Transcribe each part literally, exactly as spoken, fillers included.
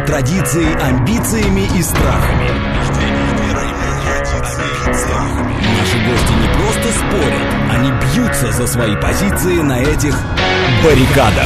традицией, амбициями и страхами. Наши гости не просто спорят, они бьются за свои позиции на этих баррикадах.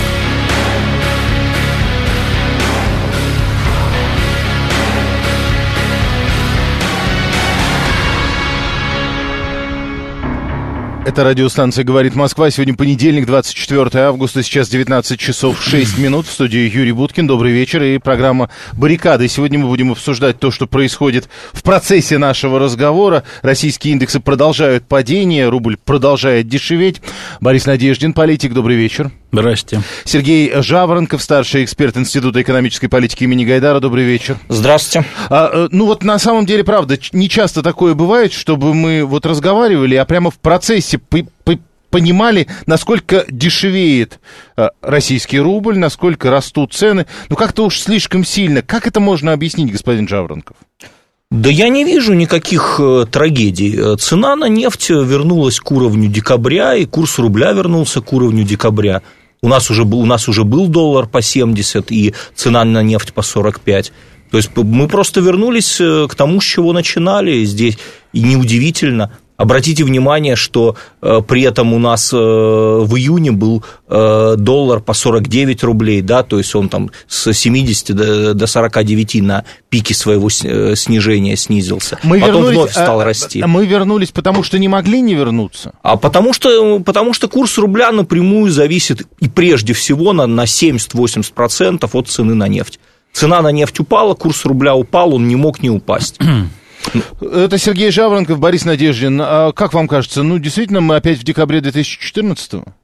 Это радиостанция «Говорит Москва». Сегодня понедельник, двадцать четвёртое августа, сейчас девятнадцать часов шесть минут. В студии Юрий Буткин. Добрый вечер. И программа «Баррикады». Сегодня мы будем обсуждать то, что происходит в процессе нашего разговора. Российские индексы продолжают падение, рубль продолжает дешеветь. Борис Надеждин, политик. Добрый вечер. Здрасте. Сергей Жаворонков, старший эксперт Института экономической политики имени Гайдара. Добрый вечер. Здравствуйте. А, ну вот на самом деле, правда, не часто такое бывает, чтобы мы вот разговаривали, а прямо в процессе понимали, насколько дешевеет э, российский рубль, насколько растут цены. Ну, как-то уж слишком сильно. Как это можно объяснить, господин Жаворонков? Да я не вижу никаких э, трагедий. Цена на нефть вернулась к уровню декабря, и курс рубля вернулся к уровню декабря. У нас уже был, у нас уже был доллар по семьдесят, и цена на нефть по сорок пять. То есть мы просто вернулись к тому, с чего начинали здесь. И неудивительно. Обратите внимание, что э, при этом у нас э, в июне был э, доллар по сорок девять рублей, да, то есть он там с семидесяти до, до сорока девяти на пике своего снижения снизился. Мы Потом вновь стал а, расти. Мы вернулись, потому что не могли не вернуться? А потому что, потому что курс рубля напрямую зависит и прежде всего на, на семьдесят-восемьдесят процентов от цены на нефть. Цена на нефть упала, курс рубля упал, он не мог не упасть. Это Сергей Жаворонков, Борис Надеждин. А как вам кажется, ну, действительно, мы опять в декабре две тысячи четырнадцатого?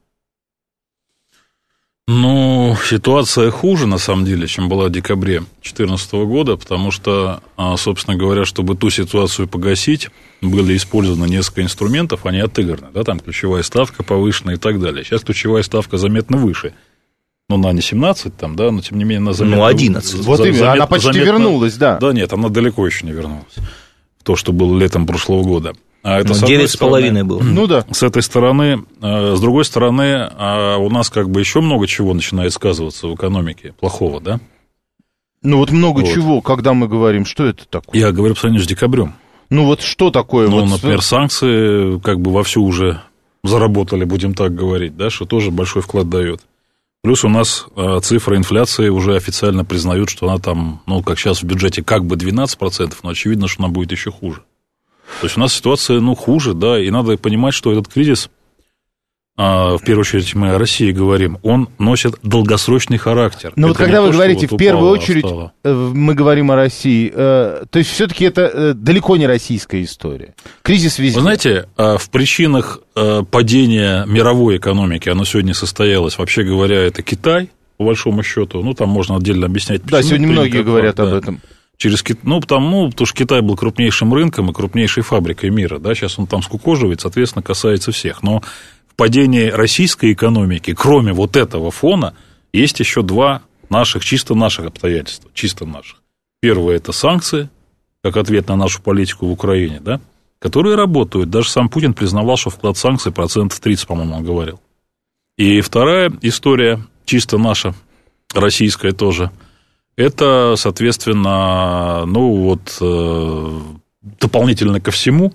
Ну, ситуация хуже, на самом деле, чем была в декабре две тысячи четырнадцатого года, потому что, собственно говоря, чтобы ту ситуацию погасить, были использованы несколько инструментов, они отыграны, да, там ключевая ставка повышена и так далее. Сейчас ключевая ставка заметно выше. Ну, она не семнадцать, там, да, но, тем не менее, она заметно... Ну, одиннадцать. Вот именно, заметно, она почти заметно, вернулась, да. Да, нет, она далеко еще не вернулась. То, что было летом прошлого года. А это ну, девять с половиной было. Ну, да. С этой стороны. С другой стороны, у нас как бы еще много чего начинает сказываться в экономике плохого, да? Ну, вот много вот. чего, когда мы говорим, что это такое? Я говорю по сравнению с декабрем. Ну, вот что такое? Ну, вот... например, санкции как бы вовсю уже заработали, будем так говорить, да, что тоже большой вклад дает. Плюс у нас э, цифра инфляции уже официально признают, что она там, ну, как сейчас в бюджете, как бы двенадцать процентов, но очевидно, что она будет еще хуже. То есть у нас ситуация, ну, хуже, да, и надо понимать, что этот кризис, э, в первую очередь мы о России говорим, он носит долгосрочный характер. Но вот когда вы то, говорите, вот в первую очередь стало. мы говорим о России, э, то есть все-таки это э, далеко не российская история. Кризис везде. Вы знаете, э, в причинах э, падения мировой экономики, оно сегодня состоялось, вообще говоря, это Китай, по большому счету, ну, там можно отдельно объяснять. Да, сегодня многие говорят да. об этом. Через Китай, ну, потому, ну, потому что Китай был крупнейшим рынком и крупнейшей фабрикой мира, да, сейчас он там скукоживает, соответственно, касается всех, но в падении российской экономики, кроме вот этого фона, есть еще два наших, чисто наших обстоятельства, чисто наших. Первое – это санкции, как ответ на нашу политику в Украине, да, которые работают, даже сам Путин признавал, что вклад санкций процентов тридцать, по-моему, он говорил. И вторая история, чисто наша, российская тоже, это, соответственно, ну вот, э, дополнительно ко всему,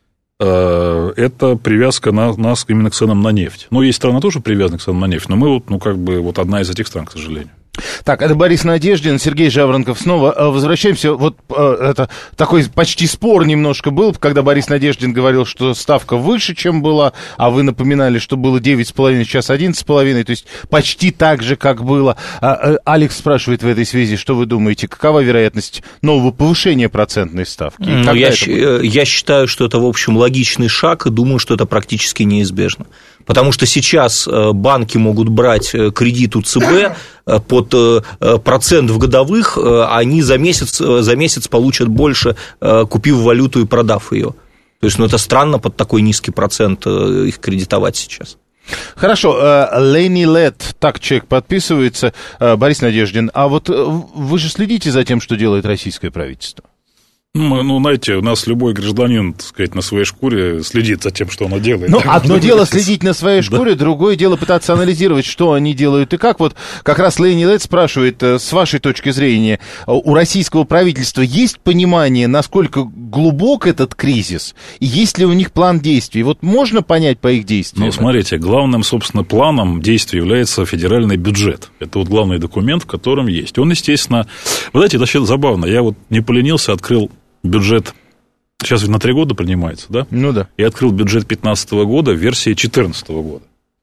э, это привязка на, нас именно к ценам на нефть. Ну, есть страны тоже привязаны к ценам на нефть, но мы вот, ну, как бы, вот одна из этих стран, к сожалению. Так, это Борис Надеждин, Сергей Жаворонков снова. Возвращаемся, вот это такой почти спор немножко был, когда Борис Надеждин говорил, что ставка выше, чем была, а вы напоминали, что было девять с половиной, сейчас одиннадцать с половиной, то есть почти так же, как было. Алекс спрашивает в этой связи, что вы думаете, какова вероятность нового повышения процентной ставки? Ну, я, я считаю, что это, в общем, логичный шаг, и думаю, что это практически неизбежно. Потому что сейчас банки могут брать кредит у ЦБ под процент в годовых, а они за месяц, за месяц получат больше, купив валюту и продав ее. То есть, ну, это странно под такой низкий процент их кредитовать сейчас. Хорошо, Лени Лет, так человек подписывается, Борис Надеждин, а вот вы же следите за тем, что делает российское правительство? Мы, ну, знаете, у нас любой гражданин, так сказать, на своей шкуре следит за тем, что он делает. Ну, одно дело следить на своей шкуре, да. Другое дело пытаться анализировать, что они делают и как. Вот как раз Лени Лед спрашивает, с вашей точки зрения, у российского правительства есть понимание, насколько глубок этот кризис, и есть ли у них план действий? Вот можно понять по их действиям? Ну, смотрите, главным, собственно, планом действий является федеральный бюджет. Это вот главный документ, в котором есть. Он, естественно... Вы знаете, это вообще забавно. Я вот не поленился, открыл бюджет, сейчас ведь на три года принимается, да? Ну да. Я открыл бюджет две тысячи пятнадцатого года в версии две тысячи четырнадцатого года.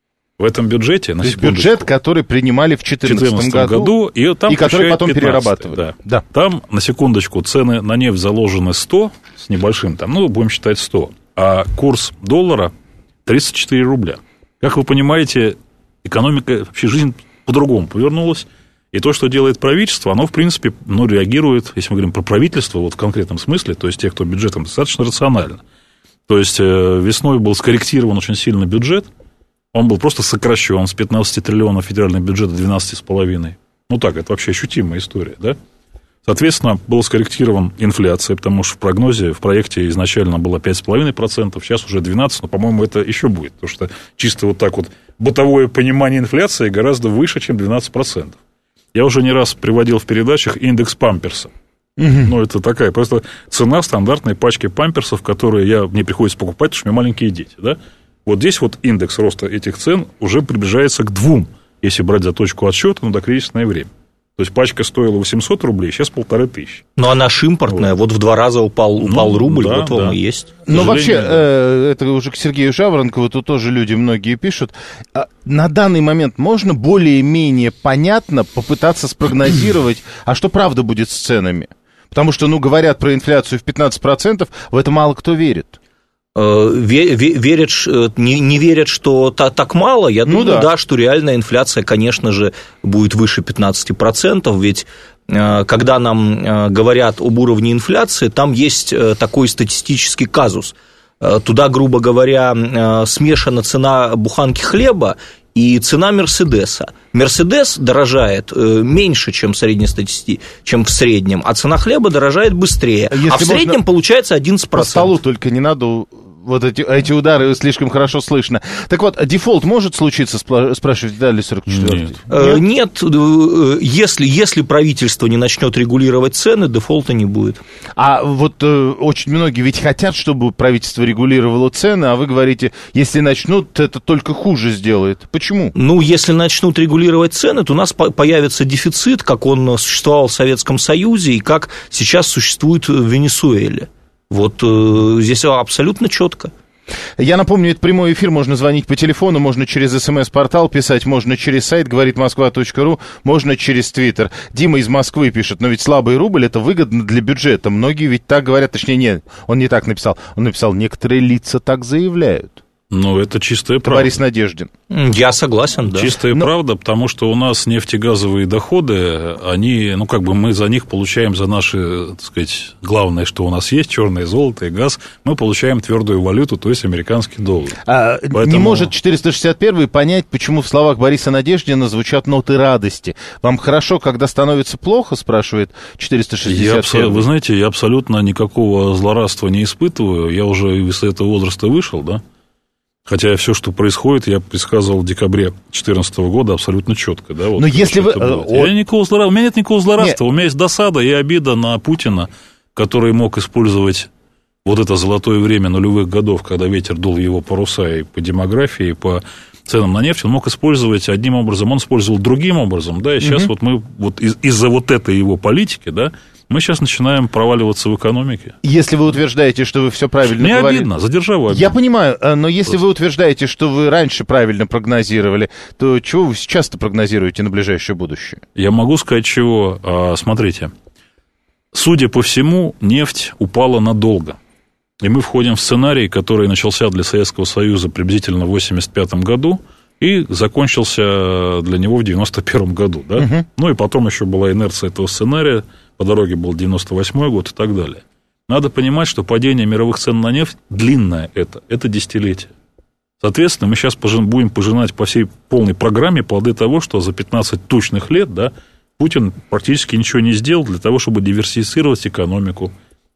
В этом бюджете, на секундочку... бюджет, который принимали в две тысячи четырнадцатом году, году, и, там и который потом перерабатывали. Да. Да. Там, на секундочку, цены на нефть заложены сто с небольшим, там, ну, будем считать сто, а курс доллара тридцать четыре рубля. Как вы понимаете, экономика, вообще жизнь по-другому повернулась. И то, что делает правительство, оно, в принципе, ну, реагирует, если мы говорим про правительство, вот в конкретном смысле, то есть те, кто бюджетом, достаточно рационально. То есть весной был скорректирован очень сильно бюджет, он был просто сокращен с пятнадцати триллионов федерального бюджета до двенадцати с половиной. Ну так, это вообще ощутимая история, да? Соответственно, была скорректирована инфляция, потому что в прогнозе, в проекте изначально было пять с половиной процентов, сейчас уже двенадцать, но, по-моему, это еще будет, потому что чисто вот так вот бытовое понимание инфляции гораздо выше, чем двенадцать процентов. Я уже не раз приводил в передачах индекс памперса. Угу. Ну, это такая просто цена стандартной пачки памперсов, которые я, мне приходится покупать, потому что у меня маленькие дети, да? Вот здесь вот индекс роста этих цен уже приближается к двум, если брать за точку отсчета, ну, до кризисное время. То есть пачка стоила восемьсот рублей, сейчас полторы тысячи. Ну, она ж импортная, вот, вот в два раза упал, упал ну, рубль, да, вот вам да. и есть. Но вообще, э, это уже к Сергею Жаворонкову, тут тоже люди многие пишут. На данный момент можно более-менее понятно попытаться спрогнозировать, а что правда будет с ценами? Потому что, ну, говорят про инфляцию в пятнадцать процентов, в это мало кто верит. Верят, не, не верят, что так мало, я думаю, ну, да. да, что реальная инфляция, конечно же, будет выше пятнадцати процентов, ведь когда нам говорят об уровне инфляции, там есть такой статистический казус. Туда, грубо говоря, смешана цена буханки хлеба и цена Мерседеса. Мерседес дорожает меньше, чем, среднестатисти... чем в среднем, а цена хлеба дорожает быстрее. Если а в среднем получается одиннадцать процентов. По столу только не надо... Вот эти, эти удары слишком хорошо слышно. Так вот, дефолт может случиться, спрашивает Далее сорок четвёртый? Нет, Нет если, если правительство не начнет регулировать цены, дефолта не будет. А вот очень многие ведь хотят, чтобы правительство регулировало цены, а вы говорите, если начнут, это только хуже сделает. Почему? Ну, если начнут регулировать цены, то у нас появится дефицит, как он существовал в Советском Союзе и как сейчас существует в Венесуэле. Вот э, здесь абсолютно четко. Я напомню, это прямой эфир, можно звонить по телефону, можно через смс-портал писать, можно через сайт говорит москва точка ру, можно через твиттер. Дима из Москвы пишет, но ведь слабый рубль это выгодно для бюджета. Многие ведь так говорят, точнее, нет, он не так написал. Он написал, некоторые лица так заявляют. Ну, это чистая правда. Борис Надеждин. Я согласен, да. Чистая Но... правда, потому что у нас нефтегазовые доходы, они, ну, как бы мы за них получаем, за наши, так сказать, главное, что у нас есть, черное золото и газ, мы получаем твердую валюту, то есть американский доллар. А Поэтому... Не может четыреста шестьдесят первый понять, почему в словах Бориса Надеждина звучат ноты радости. Вам хорошо, когда становится плохо, спрашивает четыреста шестьдесят первый. Я, вы знаете, я абсолютно никакого злорадства не испытываю, я уже из этого возраста вышел, да. Хотя все, что происходит, я предсказывал в декабре две тысячи четырнадцатого года абсолютно четко. Да, вот но если вы... Я никакого злорадства, у меня нет никакого злорадства, нет. У меня есть досада и обида на Путина, который мог использовать вот это золотое время нулевых годов, когда ветер дул в его паруса и по демографии, и по ценам на нефть, он мог использовать одним образом, он использовал другим образом, да, и сейчас угу. вот мы вот из- из-за вот этой его политики, да, мы сейчас начинаем проваливаться в экономике. Если вы утверждаете, что вы все правильно Мне говорите... обидно, за державу обидно. Я понимаю, но если Просто. Вы утверждаете, что вы раньше правильно прогнозировали, то чего вы сейчас-то прогнозируете на ближайшее будущее? Я могу сказать, чего. Смотрите, судя по всему, нефть упала надолго. И мы входим в сценарий, который начался для Советского Союза приблизительно в восемьдесят пятом году и закончился для него в девяносто первом году. Да? Угу. Ну и потом еще была инерция этого сценария, по дороге был девяносто восьмой год и так далее. Надо понимать, что падение мировых цен на нефть длинное это, это десятилетие. Соответственно, мы сейчас будем пожинать по всей полной программе плоды того, что за пятнадцать тучных лет, да, Путин практически ничего не сделал для того, чтобы диверсифицировать экономику,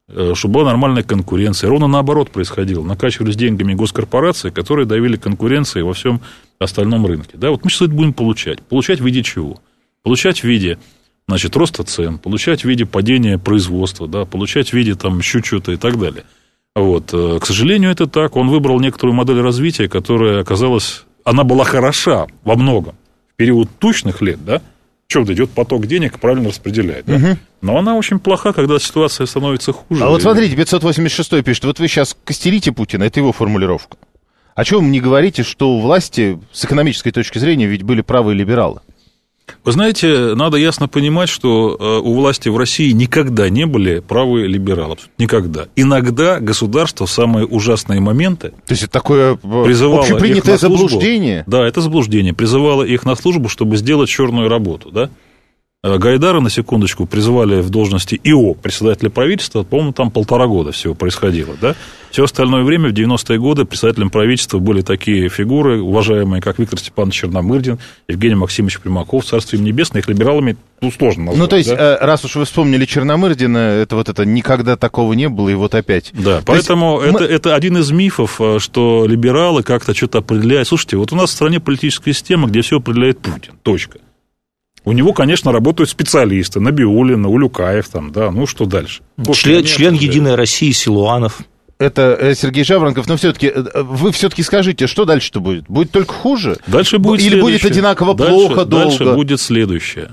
чтобы была нормальная конкуренция. Ровно наоборот происходило. Накачивались деньгами госкорпорации, которые давили конкуренцией во всем остальном рынке. Да, вот мы сейчас это будем получать. Получать в виде чего? Получать в виде, значит, роста цен, получать в виде падения производства, да, получать в виде там еще чего-то и так далее. Вот. К сожалению, это так. Он выбрал некоторую модель развития, которая оказалась... Она была хороша во многом. В период тучных лет, да, что вот идет поток денег, правильно распределяет. Да? Угу. Но она очень плоха, когда ситуация становится хуже. А вот смотрите, пятьсот восемьдесят шестой пишет, вот вы сейчас костерите Путина, это его формулировка. А чего вы мне говорите, что у власти с экономической точки зрения ведь были правые либералы? Вы знаете, надо ясно понимать, что у власти в России никогда не были правые либералы. Никогда. Иногда государство в самые ужасные моменты... То есть это такое общепринятое заблуждение? Да, это заблуждение. Призывало их на службу, чтобы сделать черную работу, да? Гайдара, на секундочку, призывали в должности ИО, председателя правительства, по-моему, там полтора года всего происходило, да? Все остальное время, в девяностые годы, председателем правительства были такие фигуры, уважаемые, как Виктор Степанович Черномырдин, Евгений Максимович Примаков, царство им небесное, их либералами, ну, сложно назвать. Ну, то есть, да? раз уж вы вспомнили Черномырдина, это вот это никогда такого не было, и вот опять. Да, то поэтому есть... это, это один из мифов, что либералы как-то что-то определяют. Слушайте, вот у нас в стране политическая система, где все определяет Путин, точка. У него, конечно, работают специалисты, Набиуллина, Улюкаев, там, да, ну что дальше? Член, член Единой России Силуанов. Это Сергей Жаворонков, но все-таки вы все-таки скажите, что дальше-то будет? Будет только хуже? Дальше будет Или будет одинаково дальше, плохо, долго? Дальше будет следующее.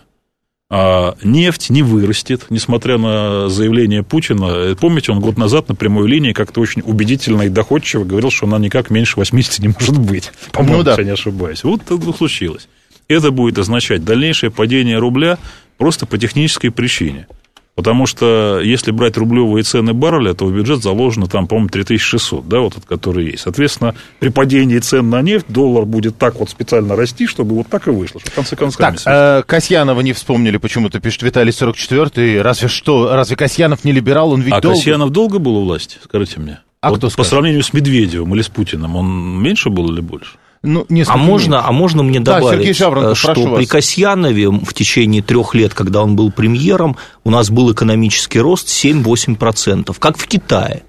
А, нефть не вырастет, несмотря на заявление Путина. Помните, он год назад на прямой линии как-то очень убедительно и доходчиво говорил, что она никак меньше восьмидесяти не может быть. По-моему, ну, да. если я не ошибаюсь. Вот это случилось. Это будет означать дальнейшее падение рубля просто по технической причине. Потому что если брать рублевые цены барреля, то в бюджет заложено там, по-моему, три тысячи шестьсот, да, вот этот, который есть. Соответственно, при падении цен на нефть доллар будет так вот специально расти, чтобы вот так и вышло. Что в конце концов... Так, э, Касьянова не вспомнили почему-то, пишет Виталий сорок четвёртый. Разве что, разве Касьянов не либерал, он ведь а долго... Касьянов долго был у власти, скажите мне? А вот кто по скажет? Сравнению с Медведевым или с Путиным, он меньше был или больше? Ну, а, можно, а можно мне добавить, да, что при Касьянове в течение трех лет, когда он был премьером, у нас был экономический рост семь-восемь процентов, как в Китае.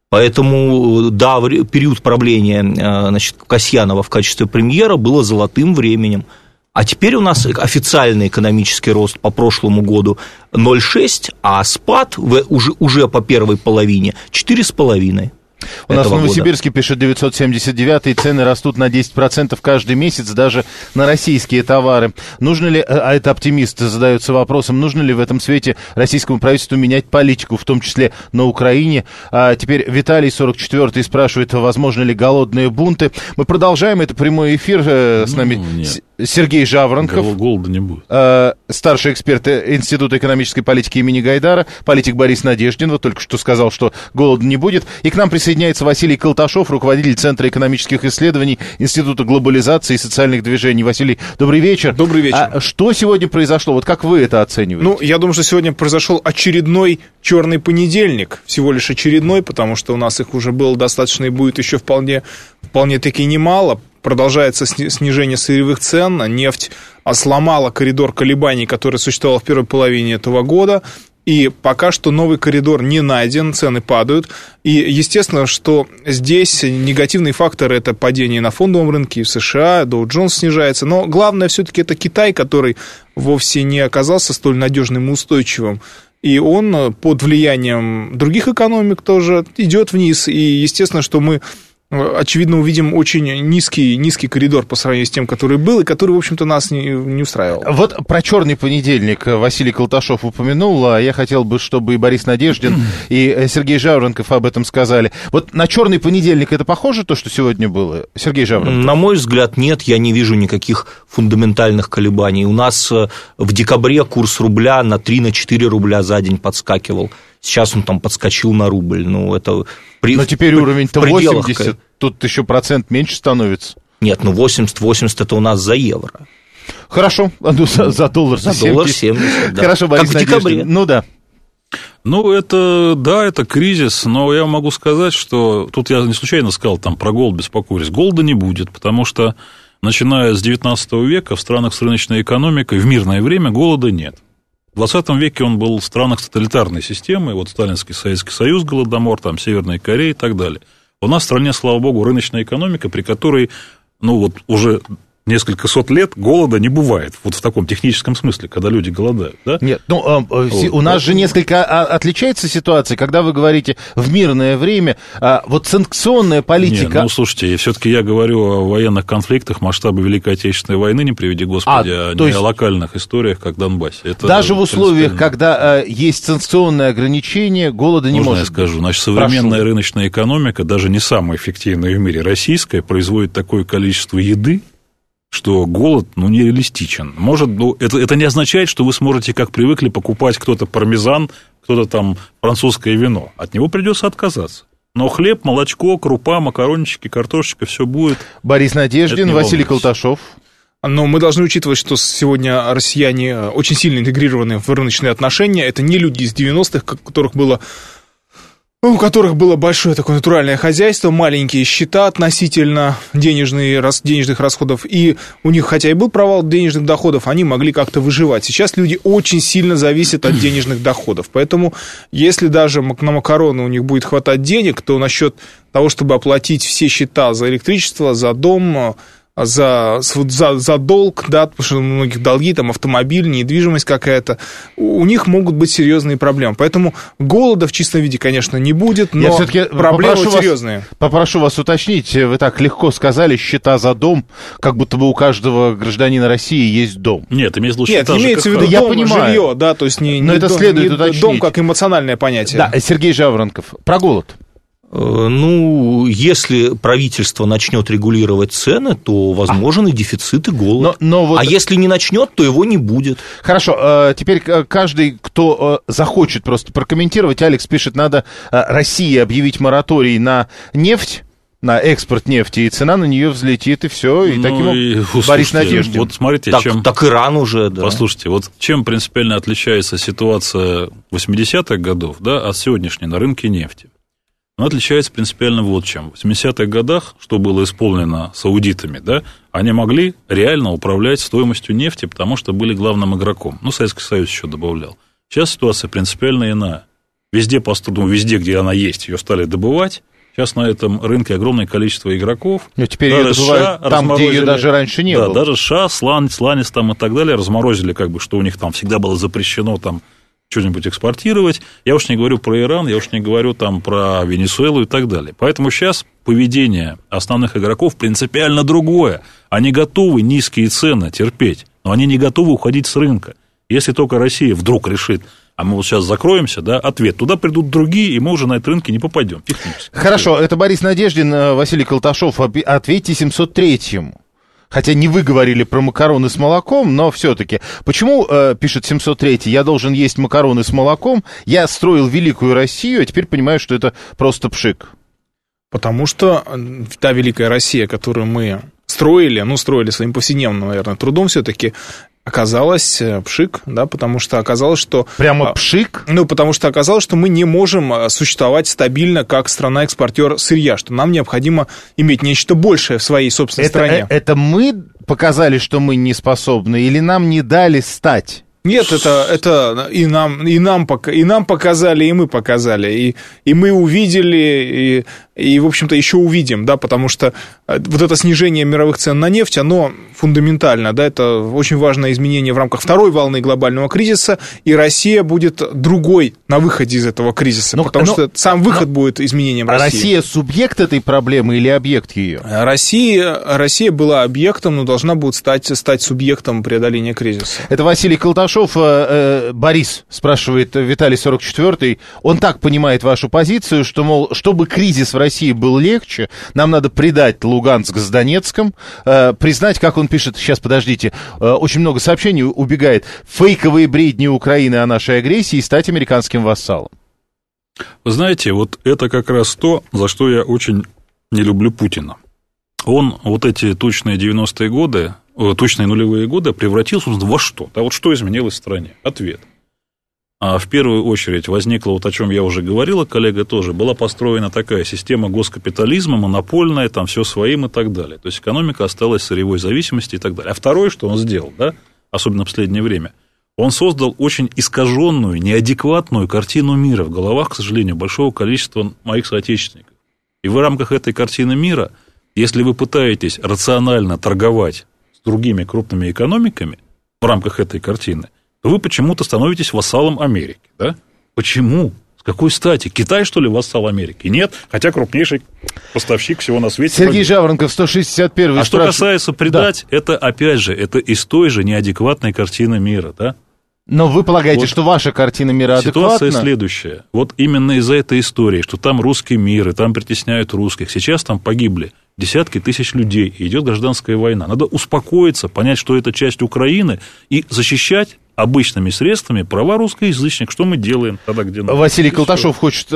Поэтому, да, период правления, значит, Касьянова в качестве премьера было золотым временем. А теперь у нас официальный экономический рост по прошлому году ноль целых шесть десятых, а спад уже, уже по первой половине четыре целых пять десятых. У нас в Новосибирске, пишет девятьсот семьдесят девятый, цены растут на десять процентов каждый месяц, даже на российские товары. Нужно ли, а это оптимист задается вопросом, нужно ли в этом свете российскому правительству менять политику, в том числе на Украине? А теперь Виталий сорок четвёртый спрашивает, возможно ли голодные бунты. Мы продолжаем, это прямой эфир, с нами ну, Сергей Жаворонков. Голода не будет. Старший эксперт Института экономической политики имени Гайдара, политик Борис Надеждин, вот только что сказал, что голода не будет. И к нам присоединяется Присоединяется Василий Колташов, руководитель Центра экономических исследований Института глобализации и социальных движений. Василий, добрый вечер. Добрый вечер. А что сегодня произошло? Вот как вы это оцениваете? Ну, я думаю, что сегодня произошел очередной черный понедельник. Всего лишь очередной, потому что у нас их уже было достаточно и будет еще вполне, вполне таки немало. Продолжается снижение сырьевых цен. Нефть сломала коридор колебаний, который существовал в первой половине этого года. И пока что новый коридор не найден, цены падают. И естественно, что здесь негативный фактор – это падение на фондовом рынке в США, Dow Jones снижается. Но главное все-таки это Китай, который вовсе не оказался столь надежным и устойчивым. И он под влиянием других экономик тоже идет вниз. И естественно, что мы, очевидно, увидим очень низкий, низкий коридор по сравнению с тем, который был, и который, в общем-то, нас не, не устраивал. Вот про черный понедельник Василий Колташов упомянул, а я хотел бы, чтобы и Борис Надеждин, и Сергей Жаворонков об этом сказали. Вот на черный понедельник это похоже, то, что сегодня было? Сергей Жаворонков? На мой взгляд, нет, я не вижу никаких фундаментальных колебаний. У нас в декабре курс рубля на три-четыре рубля за день подскакивал. Сейчас он там подскочил на рубль. Ну, это при, Но теперь уровень-то восемьдесят, тут еще процент меньше становится. Нет, ну восемьдесят-восемьдесят это у нас за евро. Хорошо, ну, за, за доллар за семьдесят. доллар семьдесят, да. Хорошо, Борис как в декабре. Ну да. Ну, это, да, это кризис, но я могу сказать, что тут я не случайно сказал там про голод, беспокоюсь. Голода не будет, потому что, начиная с девятнадцатого века, в странах с рыночной экономикой в мирное время голода нет. В двадцатом веке он был в странах с тоталитарной системой, вот Сталинский Советский Союз, Голодомор, там Северная Корея и так далее. У нас в стране, слава богу, рыночная экономика, при которой, ну, вот уже несколько сот лет голода не бывает, вот в таком техническом смысле, когда люди голодают, да? Нет, ну, э, вот. У нас же несколько отличается ситуация, когда вы говорите в мирное время, э, вот санкционная политика... Не, ну, слушайте, все-таки я говорю о военных конфликтах масштаба Великой Отечественной войны, не приведи Господи, а, а не есть... о локальных историях, как в Донбассе. Это даже в условиях, когда э, есть санкционные ограничения, голода не Можно может я скажу? Значит, современная Прошу. рыночная экономика, даже не самая эффективная в мире, российская, производит такое количество еды, что голод, ну, нереалистичен. Может, ну, это, это не означает, что вы сможете, как привыкли, покупать кто-то пармезан, кто-то там французское вино. От него придется отказаться. Но хлеб, молочко, крупа, макарончики, картошечка, все будет. Борис Надеждин, Василий Колташов. Но мы должны учитывать, что сегодня россияне очень сильно интегрированы в рыночные отношения. Это не люди из девяностых, у которых было... у которых было большое такое натуральное хозяйство, маленькие счета относительно денежные, денежных расходов, и у них, хотя и был провал денежных доходов, они могли как-то выживать. Сейчас люди очень сильно зависят от денежных доходов, поэтому если даже на макароны у них будет хватать денег, то насчет того, чтобы оплатить все счета за электричество, за дом... За, за, за долг, да, потому что у многих долги, там, автомобиль, недвижимость какая-то, у них могут быть серьезные проблемы. Поэтому голода в чистом виде, конечно, не будет, но проблемы серьезные. Вас, попрошу вас уточнить, вы так легко сказали, счета за дом, как будто бы у каждого гражданина России есть дом. Нет, имеется в виду Нет, имеется в виду я дом, понимаю. жилье, да, то есть не, но не, это дом, следует не уточнить. Дом как эмоциональное понятие. Да, Сергей Жаворонков, про голод. Ну, если правительство начнет регулировать цены, то возможен а. и дефицит, и голод. Но, но вот... А если не начнет, то его не будет. Хорошо, теперь каждый, кто захочет просто прокомментировать, Алекс пишет, надо России объявить мораторий на нефть, на экспорт нефти, и цена на нее взлетит, и все, и ну, таким образом Борис Надеждин. Вот смотрите, так, чем... Так Иран уже, да. Послушайте, вот чем принципиально отличается ситуация восьмидесятых годов, да, от сегодняшней на рынке нефти? Она отличается принципиально вот чем. В восьмидесятых годах, что было исполнено саудитами, да, они могли реально управлять стоимостью нефти, потому что были главным игроком. Ну, Советский Союз еще добавлял. Сейчас ситуация принципиально иная. Везде, ну, везде, где она есть, ее стали добывать. Сейчас на этом рынке огромное количество игроков. Но теперь ее добывают там, где ее даже раньше не да, было. Даже США, Сланец, Ланец там и так далее разморозили, как бы, что у них там всегда было запрещено там что-нибудь экспортировать. Я уж не говорю про Иран, я уж не говорю там про Венесуэлу и так далее. Поэтому сейчас поведение основных игроков принципиально другое. Они готовы низкие цены терпеть, но они не готовы уходить с рынка. Если только Россия вдруг решит, а мы вот сейчас закроемся, да, ответ, туда придут другие, и мы уже на этот рынок не попадем. Хорошо, это Борис Надеждин, Василий Колташов. Ответьте семьсот третьему. Хотя не вы говорили про макароны с молоком, но все-таки. Почему, э, пишет семьсот третий, я должен есть макароны с молоком, я строил великую Россию, а теперь понимаю, что это просто пшик? Потому что та великая Россия, которую мы строили, ну, строили своим повседневным, наверное, трудом все-таки, оказалось пшик, да, потому что оказалось, что... Прямо пшик? Ну, потому что оказалось, что мы не можем существовать стабильно как страна-экспортер сырья, что нам необходимо иметь нечто большее в своей собственной это, стране. Это мы показали, что мы не способны, или нам не дали стать? Нет, это, это и, нам, и, нам, и нам показали, и мы показали, и, и мы увидели, и, и, в общем-то, еще увидим, да, потому что вот это снижение мировых цен на нефть, оно фундаментально, да, это очень важное изменение в рамках второй волны глобального кризиса, и Россия будет другой на выходе из этого кризиса, но, потому но, что сам выход но, будет изменением России. Россия субъект этой проблемы или объект ее? Россия, Россия была объектом, но должна будет стать, стать субъектом преодоления кризиса. Это Василий Колташов. Борис спрашивает, Виталий сорок четвёртый, он так понимает вашу позицию, что, мол, чтобы кризис в России был легче, нам надо предать Луганск с Донецком, признать, как он пишет, сейчас, подождите, очень много сообщений убегает, фейковые бредни Украины о нашей агрессии и стать американским вассалом. Вы знаете, вот это как раз то, за что я очень не люблю Путина. Он вот эти точные девяностые годы, точные нулевые годы превратил, собственно, во что? Да вот что изменилось в стране? Ответ. А в первую очередь возникла, вот о чем я уже говорила, коллега тоже, была построена такая система госкапитализма, монопольная, там все своим и так далее. То есть экономика осталась в сырьевой зависимости и так далее. А второе, что он сделал, да, особенно в последнее время, Он создал очень искаженную, неадекватную картину мира в головах, к сожалению, большого количества моих соотечественников. И в рамках этой картины мира, если вы пытаетесь рационально торговать с другими крупными экономиками в рамках этой картины, то вы почему-то становитесь вассалом Америки. Да? Почему? С какой стати? Китай, что ли, вассал Америки? Нет, хотя крупнейший поставщик всего на свете. Сергей Жаворонков, сто шестьдесят первый. А что касается предать, да. это, опять же, это из той же неадекватной картины мира, да? Но вы полагаете, вот что ваша картина мира адекватна? Ситуация следующая. Вот именно из-за этой истории, что там русский мир, и там притесняют русских, сейчас там погибли десятки тысяч людей, и идет гражданская война. Надо успокоиться, понять, что это часть Украины, и защищать обычными средствами права русскоязычных. Что мы делаем тогда, где надо? Василий Колташов хочет...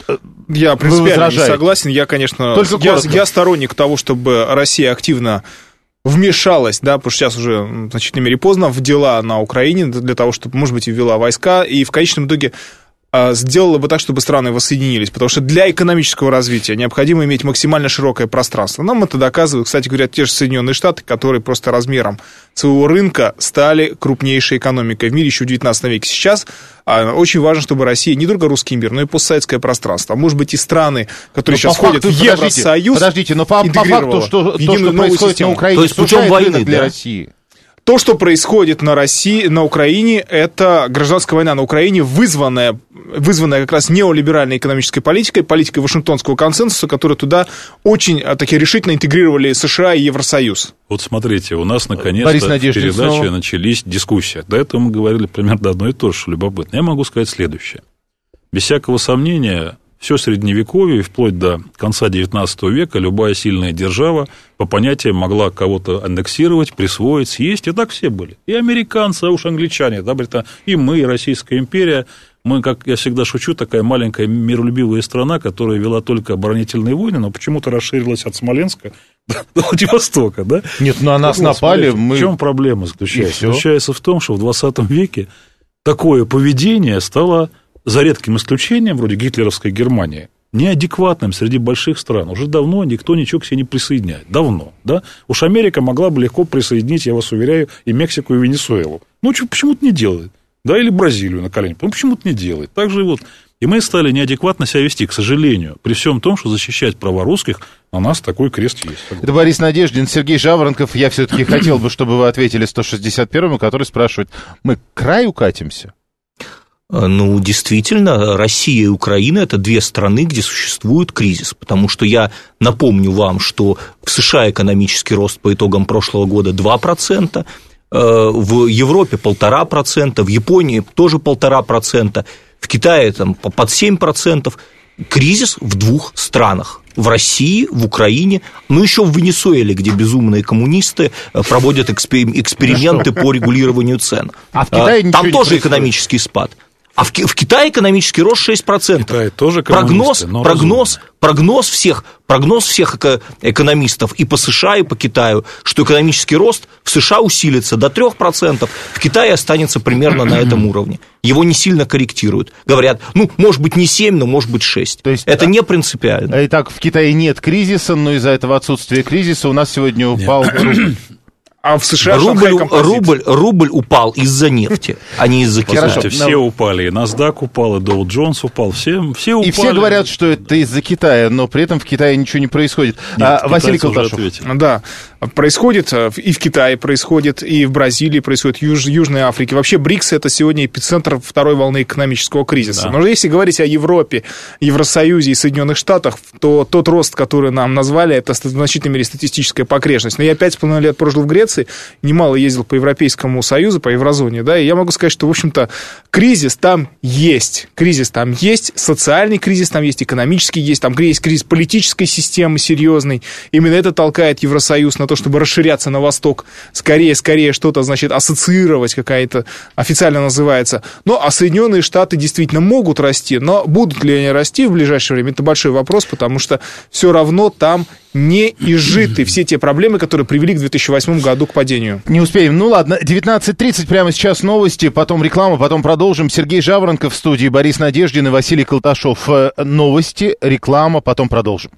Я принципиально не согласен. Я, конечно, я, я сторонник того, чтобы Россия активно вмешалась, да, потому что сейчас уже в значительной мере поздно, в дела на Украине, для того, чтобы, может быть, и ввела войска, и в конечном итоге сделала бы так, чтобы страны воссоединились, потому что для экономического развития необходимо иметь максимально широкое пространство. Нам это доказывают, кстати говоря, те же Соединенные Штаты, которые просто размером своего рынка стали крупнейшей экономикой в мире еще в девятнадцатом веке. Сейчас очень важно, чтобы Россия, не только русский мир, но и постсоветское пространство, а может быть и страны, которые но сейчас входят факту, в Евросоюз, подождите, но по, по факту, что, то, что происходит систему. на Украине, то есть путем войны для да? России. То, что происходит на России, на Украине, это гражданская война на Украине, вызванная, вызванная как раз неолиберальной экономической политикой, политикой Вашингтонского консенсуса, которую туда очень таки решительно интегрировали США и Евросоюз. Вот смотрите, у нас наконец-то в передаче снова. начались дискуссии. До этого мы говорили примерно одно и то же, что любопытно. Я могу сказать следующее. Без всякого сомнения, все Средневековье, вплоть до конца девятнадцатого века, любая сильная держава по понятиям могла кого-то аннексировать, присвоить, съесть, и так все были. И американцы, а уж англичане, да, Британия, и мы, и Российская империя. Мы, как я всегда шучу, такая маленькая миролюбивая страна, которая вела только оборонительные войны, но почему-то расширилась от Смоленска до Владивостока, да? Нет, ну на нас вот, напали. Смотрите, мы... В чем проблема заключается? Заключается в том, что в двадцатом веке такое поведение стало... за редким исключением, вроде гитлеровской Германии, неадекватным среди больших стран. Уже давно никто ничего к себе не присоединяет. Давно, да? Уж Америка могла бы легко присоединить, я вас уверяю, и Мексику, и Венесуэлу. Ну, почему-то не делает. Да, или Бразилию на колени. Ну, почему-то не делает. Так же и вот. И мы стали неадекватно себя вести, к сожалению, при всем том, что защищать права русских, на нас такой крест есть. Это Борис Надеждин, Сергей Жаворонков. Я все-таки хотел бы, чтобы вы ответили сто шестьдесят первому, который спрашивает, мы к краю катимся? Ну, действительно, Россия и Украина – это две страны, где существует кризис, потому что я напомню вам, что в США экономический рост по итогам прошлого года два процента, в Европе полтора процента, в Японии тоже полтора процента, в Китае там под семь процентов. Кризис в двух странах. В России, в Украине, ну еще в Венесуэле, где безумные коммунисты проводят эксперименты по регулированию цен. А в Китае ничего Там тоже экономический спад. А в, в Китае экономический рост шесть процентов. Китай тоже прогноз, прогноз, прогноз всех, прогноз всех экономистов и по США, и по Китаю, что экономический рост в США усилится до трех процентов, в Китае останется примерно на этом уровне. Его не сильно корректируют. Говорят, ну, может быть, не семь, но может быть шесть. То есть, это не принципиально. Итак, в Китае нет кризиса, но из-за этого отсутствия кризиса у нас сегодня упал рубль. А в США рубль, рубль, рубль упал из-за нефти, а не из-за Китая. Слушайте, все упали, и NASDAQ упал, и Dow Jones упал, все, все упали. И все говорят, что это из-за Китая, но при этом в Китае ничего не происходит. Нет, а, Василий Колташов. Да, происходит и в Китае происходит, и в Бразилии происходит, в Юж, Южной Африке. Вообще БРИКС – это сегодня эпицентр второй волны экономического кризиса. Да. Но если говорить о Европе, Евросоюзе и Соединенных Штатах, то тот рост, который нам назвали, это в значительной мере статистическая погрешность. Но я пять с половиной лет прожил в Греции, немало ездил по Европейскому Союзу, по еврозоне, да, и я могу сказать, что, в общем-то, кризис там есть, кризис там есть, социальный кризис там есть, экономический есть, там есть кризис политической системы серьезный, именно это толкает Евросоюз на то, чтобы расширяться на восток, скорее, скорее что-то, значит, ассоциировать какая-то, официально называется, ну, а Соединенные Штаты действительно могут расти, но будут ли они расти в ближайшее время, это большой вопрос, потому что все равно там не изжиты все те проблемы, которые привели к две тысячи восьмому году к падению. Не успеем. Ну ладно, девятнадцать тридцать, прямо сейчас новости, потом реклама, потом продолжим. Сергей Жаворонков в студии, Борис Надеждин и Василий Колташов. Новости, реклама, потом продолжим.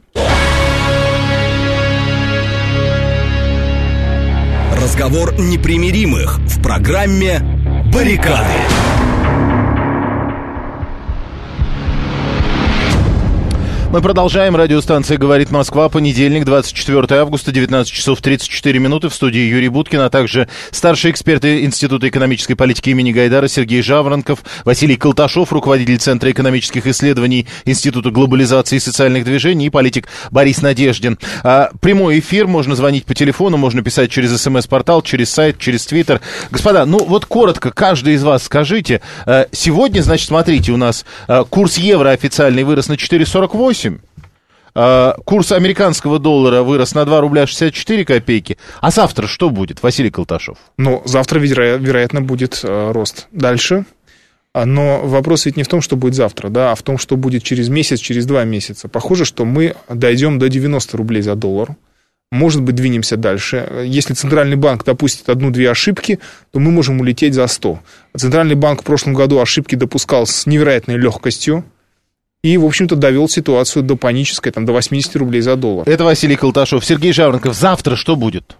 Разговор непримиримых в программе Баррикады. Мы продолжаем. Радиостанция «Говорит Москва». Понедельник, двадцать четвёртое августа, девятнадцать часов тридцать четыре минуты. В студии Юрий Буткин, а также старшие эксперты Института экономической политики имени Гайдара Сергей Жаворонков, Василий Колташов, руководитель Центра экономических исследований Института глобализации и социальных движений, и политик Борис Надеждин. А, прямой эфир. Можно звонить по телефону, можно писать через СМС-портал, через сайт, через Твиттер. Господа, ну вот коротко, каждый из вас скажите. Сегодня, значит, смотрите, у нас курс евро официальный вырос на четыре сорок восемь. Курс американского доллара вырос на два рубля шестьдесят четыре копейки. А завтра что будет, Василий Колташов? Ну, завтра, веро- вероятно, будет э, рост дальше. Но вопрос ведь не в том, что будет завтра, да, а в том, что будет через месяц, через два месяца. Похоже, что мы дойдем до девяносто рублей за доллар. Может быть, двинемся дальше. Если Центральный банк допустит одну-две ошибки, то мы можем улететь за сто. Центральный банк в прошлом году ошибки допускал с невероятной легкостью. И, в общем-то, довел ситуацию до панической, там, до восемьдесят рублей за доллар. Это Василий Колташов. Сергей Жаворонков, завтра что будет?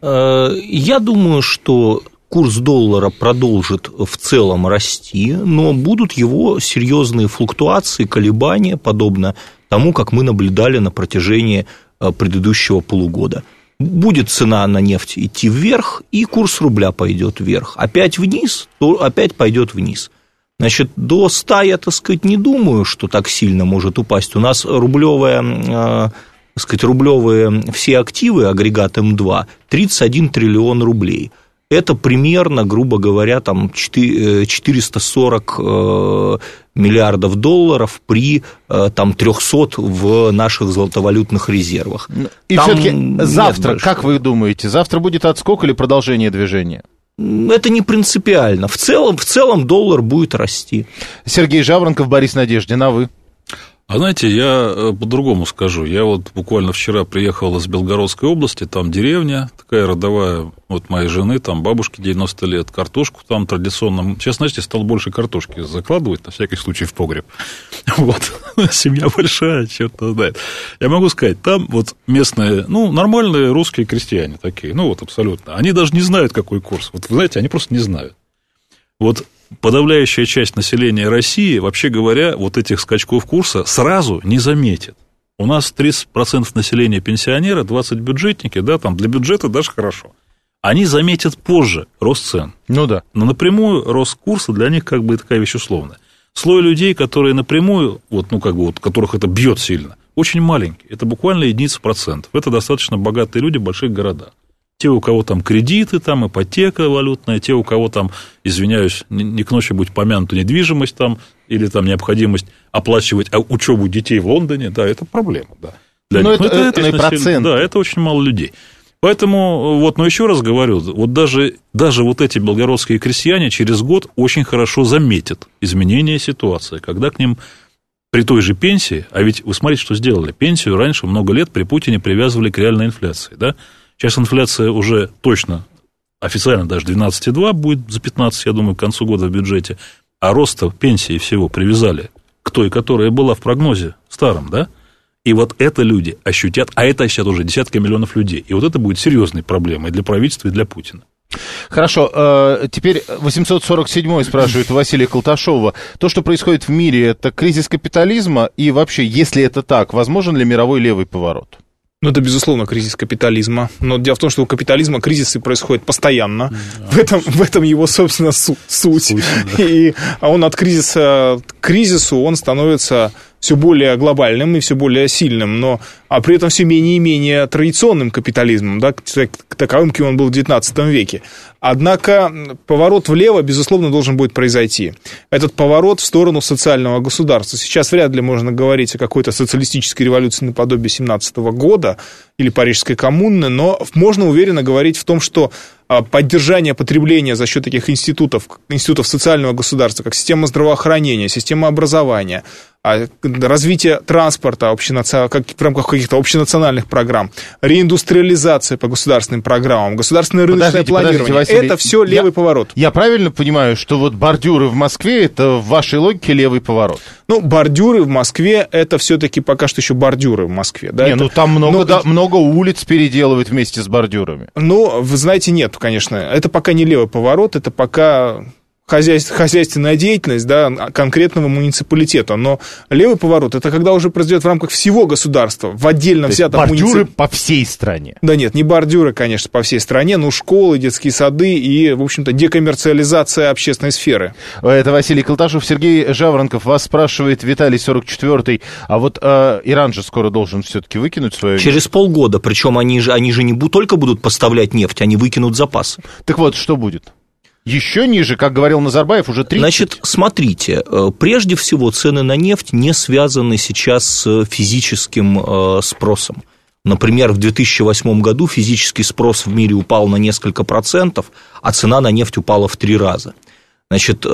Я думаю, что курс доллара продолжит в целом расти, но будут его серьезные флуктуации, колебания, подобно тому, как мы наблюдали на протяжении предыдущего полугода. Будет цена на нефть идти вверх, и курс рубля пойдет вверх. Опять вниз, то опять пойдет вниз. Значит, до ста я, так сказать, не думаю, что так сильно может упасть. У нас рублевая, э, так сказать, рублевые все активы, агрегат эм два, тридцать один триллион рублей. Это примерно, грубо говоря, там четыреста сорок э, миллиардов долларов при э, там, трехсот в наших золотовалютных резервах. И там все-таки завтра, больше. Как вы думаете, завтра будет отскок или продолжение движения? Это не принципиально. В целом, в целом доллар будет расти. Сергей Жаворонков, Борис Надеждин, а вы? А знаете, я по-другому скажу. Я вот буквально вчера приехал из Белгородской области, там деревня такая родовая, вот моей жены, там бабушке девяносто лет, картошку там традиционно. Сейчас, знаете, стал больше картошки закладывать, на всякий случай, в погреб. Вот, семья большая, черт его знает. Я могу сказать, там вот местные, ну, нормальные русские крестьяне такие, ну, вот абсолютно. Они даже не знают, какой курс. Вот, вы знаете, они просто не знают. Вот подавляющая часть населения России, вообще говоря, вот этих скачков курса сразу не заметит. У нас тридцать процентов населения пенсионеры, двадцать процентов бюджетники, да, там для бюджета даже хорошо. Они заметят позже рост цен. Ну да. Но напрямую рост курса для них как бы такая вещь условная. Слой людей, которые напрямую, вот, ну, как бы, вот, которых это бьет сильно, очень маленький. Это буквально единица процентов. Это достаточно богатые люди в больших городах. Те, у кого там кредиты, там ипотека валютная, те, у кого там, извиняюсь, не к ночи будь помянута недвижимость там, или там необходимость оплачивать учебу детей в Лондоне, да, это проблема, да. Для Но них. это, это, это процент. Да, это очень мало людей. Поэтому, вот, но еще раз говорю, вот даже, даже вот эти белгородские крестьяне через год очень хорошо заметят изменение ситуации, когда к ним при той же пенсии, а ведь вы смотрите, что сделали, пенсию раньше много лет при Путине привязывали к реальной инфляции, да. Сейчас инфляция уже точно, официально даже двенадцать целых два будет за пятнадцать, я думаю, к концу года в бюджете, а роста пенсии всего привязали к той, которая была в прогнозе старом, да, и вот это люди ощутят, а это ощутят уже десятки миллионов людей, и вот это будет серьезной проблемой для правительства и для Путина. Хорошо, теперь восемьсот сорок седьмой спрашивает у Василия Колташова. То, что происходит в мире, это кризис капитализма, и вообще, если это так, возможен ли мировой левый поворот? Ну, это, безусловно, кризис капитализма. Но дело в том, что у капитализма кризисы происходят постоянно. Да. В, этом, в этом его, собственно, су- суть. суть да. И а он от кризиса к кризису, он становится все более глобальным и все более сильным, но а при этом все менее и менее традиционным капитализмом, да, таковым, каким он был в девятнадцатом веке. Однако поворот влево, безусловно, должен будет произойти. Этот поворот в сторону социального государства. Сейчас вряд ли можно говорить о какой-то социалистической революции наподобие семнадцатого года или Парижской коммуны, но можно уверенно говорить в том, что поддержание потребления за счет таких институтов, институтов социального государства, как система здравоохранения, система образования, развитие транспорта как в рамках каких-то общенациональных программ, реиндустриализация по государственным программам, государственное рыночное подождите, планирование. Подождите, Василий, это все левый я, поворот. Я правильно понимаю, что вот бордюры в Москве — это в вашей логике левый поворот? Ну, бордюры в Москве — это все-таки пока что еще бордюры в Москве. Да? Не, это, ну там много, ну, да, много улиц переделывают вместе с бордюрами. Ну, вы знаете, нет, конечно. Это пока не левый поворот, это пока... хозяйств, хозяйственная деятельность, да, конкретного муниципалитета. Но левый поворот – это когда уже произойдет в рамках всего государства, в отдельно взятом муниципалитете. Бордюры по всей стране. Да нет, не бордюры, конечно, по всей стране, но школы, детские сады и, в общем-то, декоммерциализация общественной сферы. Это Василий Колташев. Сергей Жаворонков. Вас спрашивает Виталий сорок четвёртый. А вот э, Иран же скоро должен все-таки выкинуть свою... Через полгода. Причем они же, они же не будут, только будут поставлять нефть, они выкинут запасы. Так вот, что будет? Еще ниже, как говорил Назарбаев, уже тридцать. Значит, смотрите, прежде всего цены на нефть не связаны сейчас с физическим спросом. Например, в две тысячи восьмом году физический спрос в мире упал на несколько процентов, а цена на нефть упала в три раза. Значит,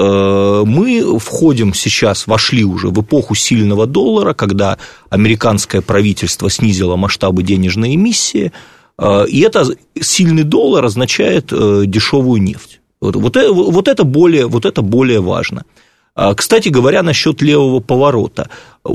мы входим сейчас, вошли уже в эпоху сильного доллара, когда американское правительство снизило масштабы денежной эмиссии, и это сильный доллар означает дешевую нефть. Вот, вот, вот, это более, вот это более важно. Кстати говоря, насчет левого поворота.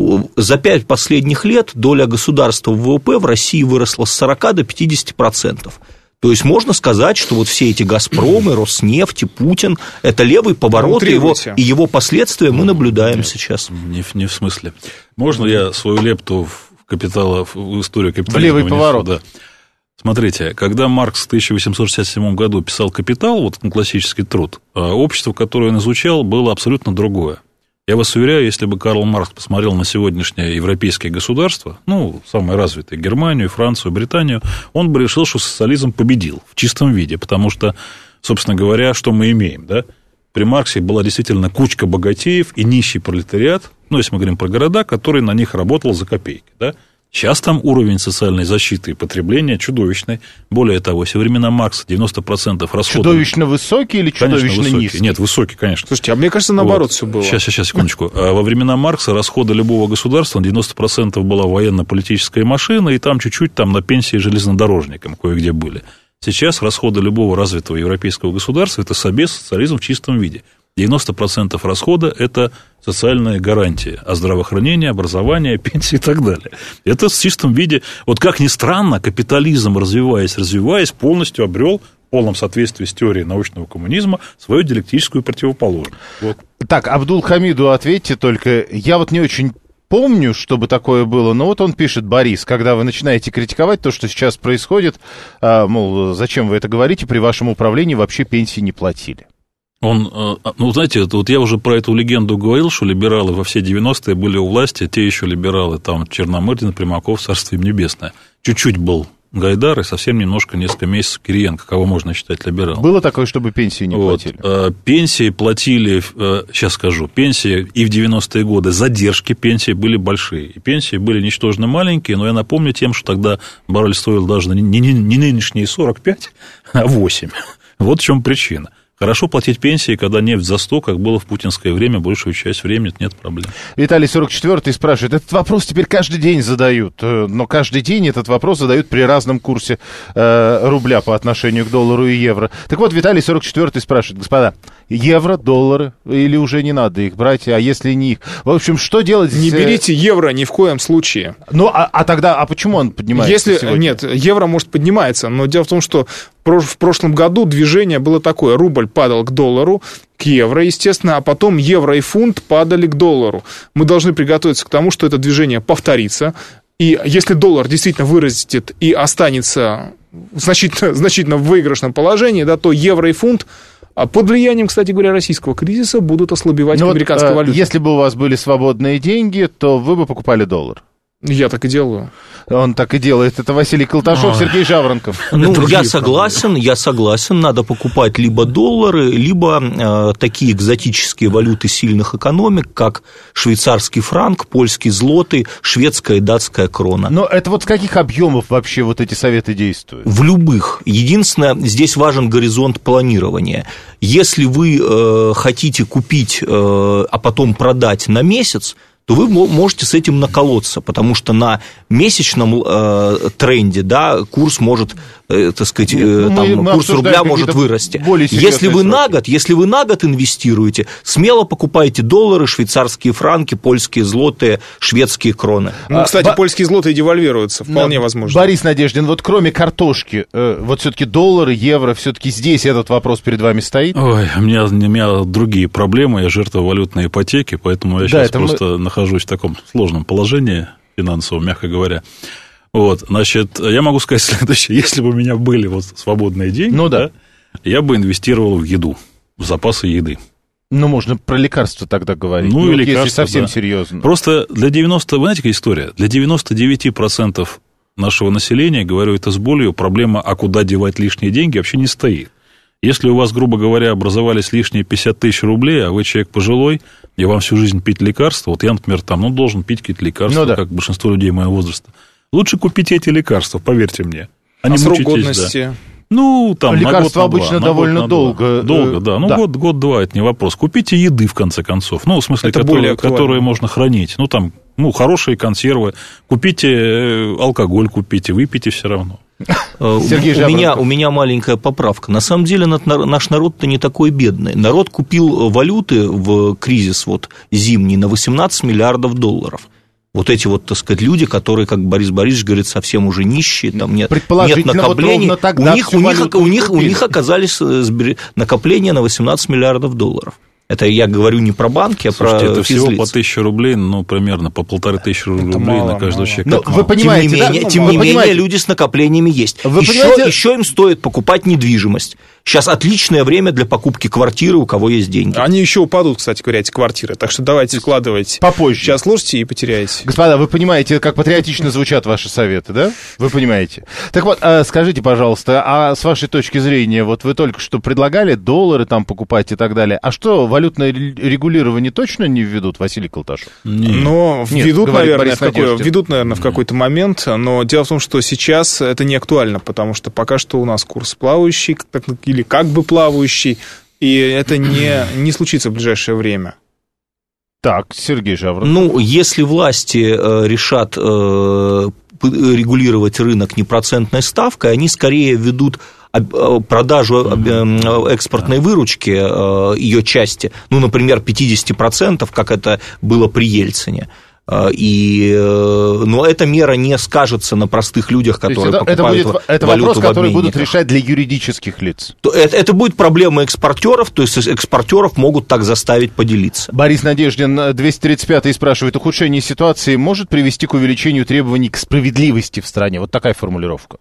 За пять последних лет доля государства в ВВП в России выросла с сорока до пятидесяти процентов. То есть можно сказать, что вот все эти «Газпромы», «Роснефть» и Путин – это левый поворот, и его, и его последствия мы наблюдаем Нет, сейчас. Не, не в смысле. Можно я свою лепту в, капитала, в историю капитализма? В левый внесу? поворот. Да. Смотрите, когда Маркс в тысяча восемьсот шестьдесят седьмом году писал «Капитал», вот классический труд, общество, которое он изучал, было абсолютно другое. Я вас уверяю, если бы Карл Маркс посмотрел на сегодняшние европейские государства, ну, самые развитые, Германию, Францию, Британию, он бы решил, что социализм победил в чистом виде, потому что, собственно говоря, что мы имеем, да? При Марксе была действительно кучка богатеев и нищий пролетариат, ну, если мы говорим про города, который на них работал за копейки, да? Сейчас там уровень социальной защиты и потребления чудовищный. Более того, во времена Маркса девяносто процентов расходов... Чудовищно высокий или чудовищно конечно, низкий? Нет, высокий, конечно. Слушайте, а мне кажется, наоборот вот. все было. Сейчас, сейчас, секундочку. Во времена Маркса расходы любого государства на девяносто процентов была военно-политическая машина, и там чуть-чуть там на пенсии железнодорожникам кое-где были. Сейчас расходы любого развитого европейского государства – это собес, социализм в чистом виде. девяносто процентов расхода – это социальные гарантии, а здравоохранение, образование, пенсии и так далее. Это в чистом виде, вот как ни странно, капитализм, развиваясь, развиваясь, полностью обрел в полном соответствии с теорией научного коммунизма свою диалектическую противоположность. Вот. Так, Абдул-Хамиду ответьте только, я вот не очень помню, чтобы такое было, но вот он пишет, Борис, когда вы начинаете критиковать то, что сейчас происходит, мол, зачем вы это говорите, при вашем управлении вообще пенсии не платили. Он, ну, знаете, вот я уже про эту легенду говорил, что либералы во все девяностые были у власти, те еще либералы, там, Черномырдин, Примаков, царство им небесное. Чуть-чуть был Гайдар и совсем немножко, несколько месяцев Кириенко, кого можно считать либералом. Было такое, чтобы пенсии не вот. платили? Пенсии платили, сейчас скажу, пенсии и в девяностые годы, задержки пенсии были большие, и пенсии были ничтожно маленькие, но я напомню тем, что тогда баррель стоил даже не, не, не нынешние сорок пять, а восемь. Вот в чем причина. Хорошо платить пенсии, когда нефть за сто, как было в путинское время, большую часть времени, нет проблем. Виталий сорок четвёртый спрашивает, этот вопрос теперь каждый день задают, но каждый день этот вопрос задают при разном курсе э, рубля по отношению к доллару и евро. Так вот, Виталий сорок четвёртый спрашивает, господа, евро, доллары, или уже не надо их брать, а если не их? В общем, что делать? Не берите евро ни в коем случае. Ну, а, а тогда, а почему он поднимается Если, сегодня? Нет, евро, может, поднимается, но дело в том, что в прошлом году движение было такое, рубль падал к доллару, к евро, естественно, а потом евро и фунт падали к доллару. Мы должны приготовиться к тому, что это движение повторится, и если доллар действительно вырастет и останется значительно, значительно в выигрышном положении, да, то евро и фунт под влиянием, кстати говоря, российского кризиса будут ослабевать ну американской вот, валюте. Если бы у вас были свободные деньги, то вы бы покупали доллар. Я так и делаю. Он так и делает. Это Василий Колташев, Сергей Жаворонков. Ну, я согласен, я согласен. Надо покупать либо доллары, либо э, такие экзотические валюты сильных экономик, как швейцарский франк, польский злотый, шведская и датская крона. Но это вот с каких объемов вообще вот эти советы действуют? В любых. Единственное, здесь важен горизонт планирования. Если вы э, хотите купить, э, а потом продать на месяц, то вы можете с этим наколоться, потому что на месячном э, тренде, да, курс может, э, так сказать, э, мы, там, мы курс рубля может вырасти. Если вы, на год, если вы на год инвестируете, смело покупайте доллары, швейцарские франки, польские злотые, шведские кроны. Ну, кстати, а, польские злотые девальвируются, вполне но, возможно. Борис Надеждин, вот кроме картошки, э, вот все-таки доллары, евро, все-таки здесь этот вопрос перед вами стоит? Ой, у меня, у меня другие проблемы, я жертва валютной ипотеки, поэтому я да, сейчас просто мы... нахожусь в таком сложном положении финансовом, мягко говоря. Вот, значит, я могу сказать следующее. Если бы у меня были вот свободные деньги, ну, да. Да, я бы инвестировал в еду, в запасы еды. Ну, можно про лекарства тогда говорить. Ну, ну и вот лекарства, если совсем да. серьезно. Просто для девяноста, вы знаете, какая история? Для девяноста девяти процентов нашего населения, говорю это с болью, проблема, а куда девать лишние деньги, вообще не стоит. Если у вас, грубо говоря, образовались лишние пятьдесят тысяч рублей, а вы человек пожилой, и вам всю жизнь пить лекарства, вот я, например, там, ну, должен пить какие-то лекарства, ну, да. как большинство людей моего возраста, лучше купите эти лекарства, поверьте мне. А срок годности? Да. Ну, там, лекарства на год, обычно на довольно год, долго. Долго, да. Ну, да. год, год-два, это не вопрос. Купите еды, в конце концов. Ну, в смысле, которые, которые можно хранить. Ну, там, ну, хорошие консервы. Купите алкоголь, купите, выпейте все равно. Сергей у, меня, у меня маленькая поправка. На самом деле наш народ-то не такой бедный. Народ купил валюты в кризис вот, зимний на восемнадцать миллиардов долларов. Вот эти вот, так сказать, люди, которые, как Борис Борисович говорит, совсем уже нищие, там нет, нет накоплений, вот у, них, у, них, у, них, у них оказались накопления на восемнадцать миллиардов долларов. Это я говорю не про банки, а Слушайте, про это физлиц. всего по тысяче рублей, ну, примерно по полторы тысячи рублей мало, на каждого мало. человека. Но вы понимаете, тем не менее, да? тем вы не понимаете. менее люди с накоплениями есть. Вы еще, понимаете... еще им стоит покупать недвижимость. Сейчас отличное время для покупки квартиры, у кого есть деньги. Они еще упадут, кстати говоря, эти квартиры. Так что давайте вкладывайте. Попозже. Сейчас слушайте и потеряете. Господа, вы понимаете, как патриотично звучат ваши советы, да? Вы понимаете. Так вот, скажите, пожалуйста, а с вашей точки зрения, вот вы только что предлагали доллары там покупать и так далее, а что, валютное регулирование точно не введут, Василий Колташев? Нет. Но Нет, введут, наверное, в какой, введут, наверное, в Нет. какой-то момент, но дело в том, что сейчас это не актуально, потому что пока что у нас курс плавающий, или как бы плавающий, и это не, не случится в ближайшее время. Так, Сергей Жаворонков. Ну, если власти э, решат э, регулировать рынок непроцентной ставкой, они скорее ведут продажу экспортной выручки, ее части, ну, например, пятьдесят процентов, как это было при Ельцине. И, но эта мера не скажется на простых людях, которые это, покупают это будет, это валюту вопрос, в который обменниках. будут решать для юридических лиц. Это, это будет проблема экспортеров, то есть экспортеров могут так заставить поделиться. Борис Надеждин, двести тридцать пятый, спрашивает, ухудшение ситуации может привести к увеличению требований к справедливости в стране? Вот такая формулировка.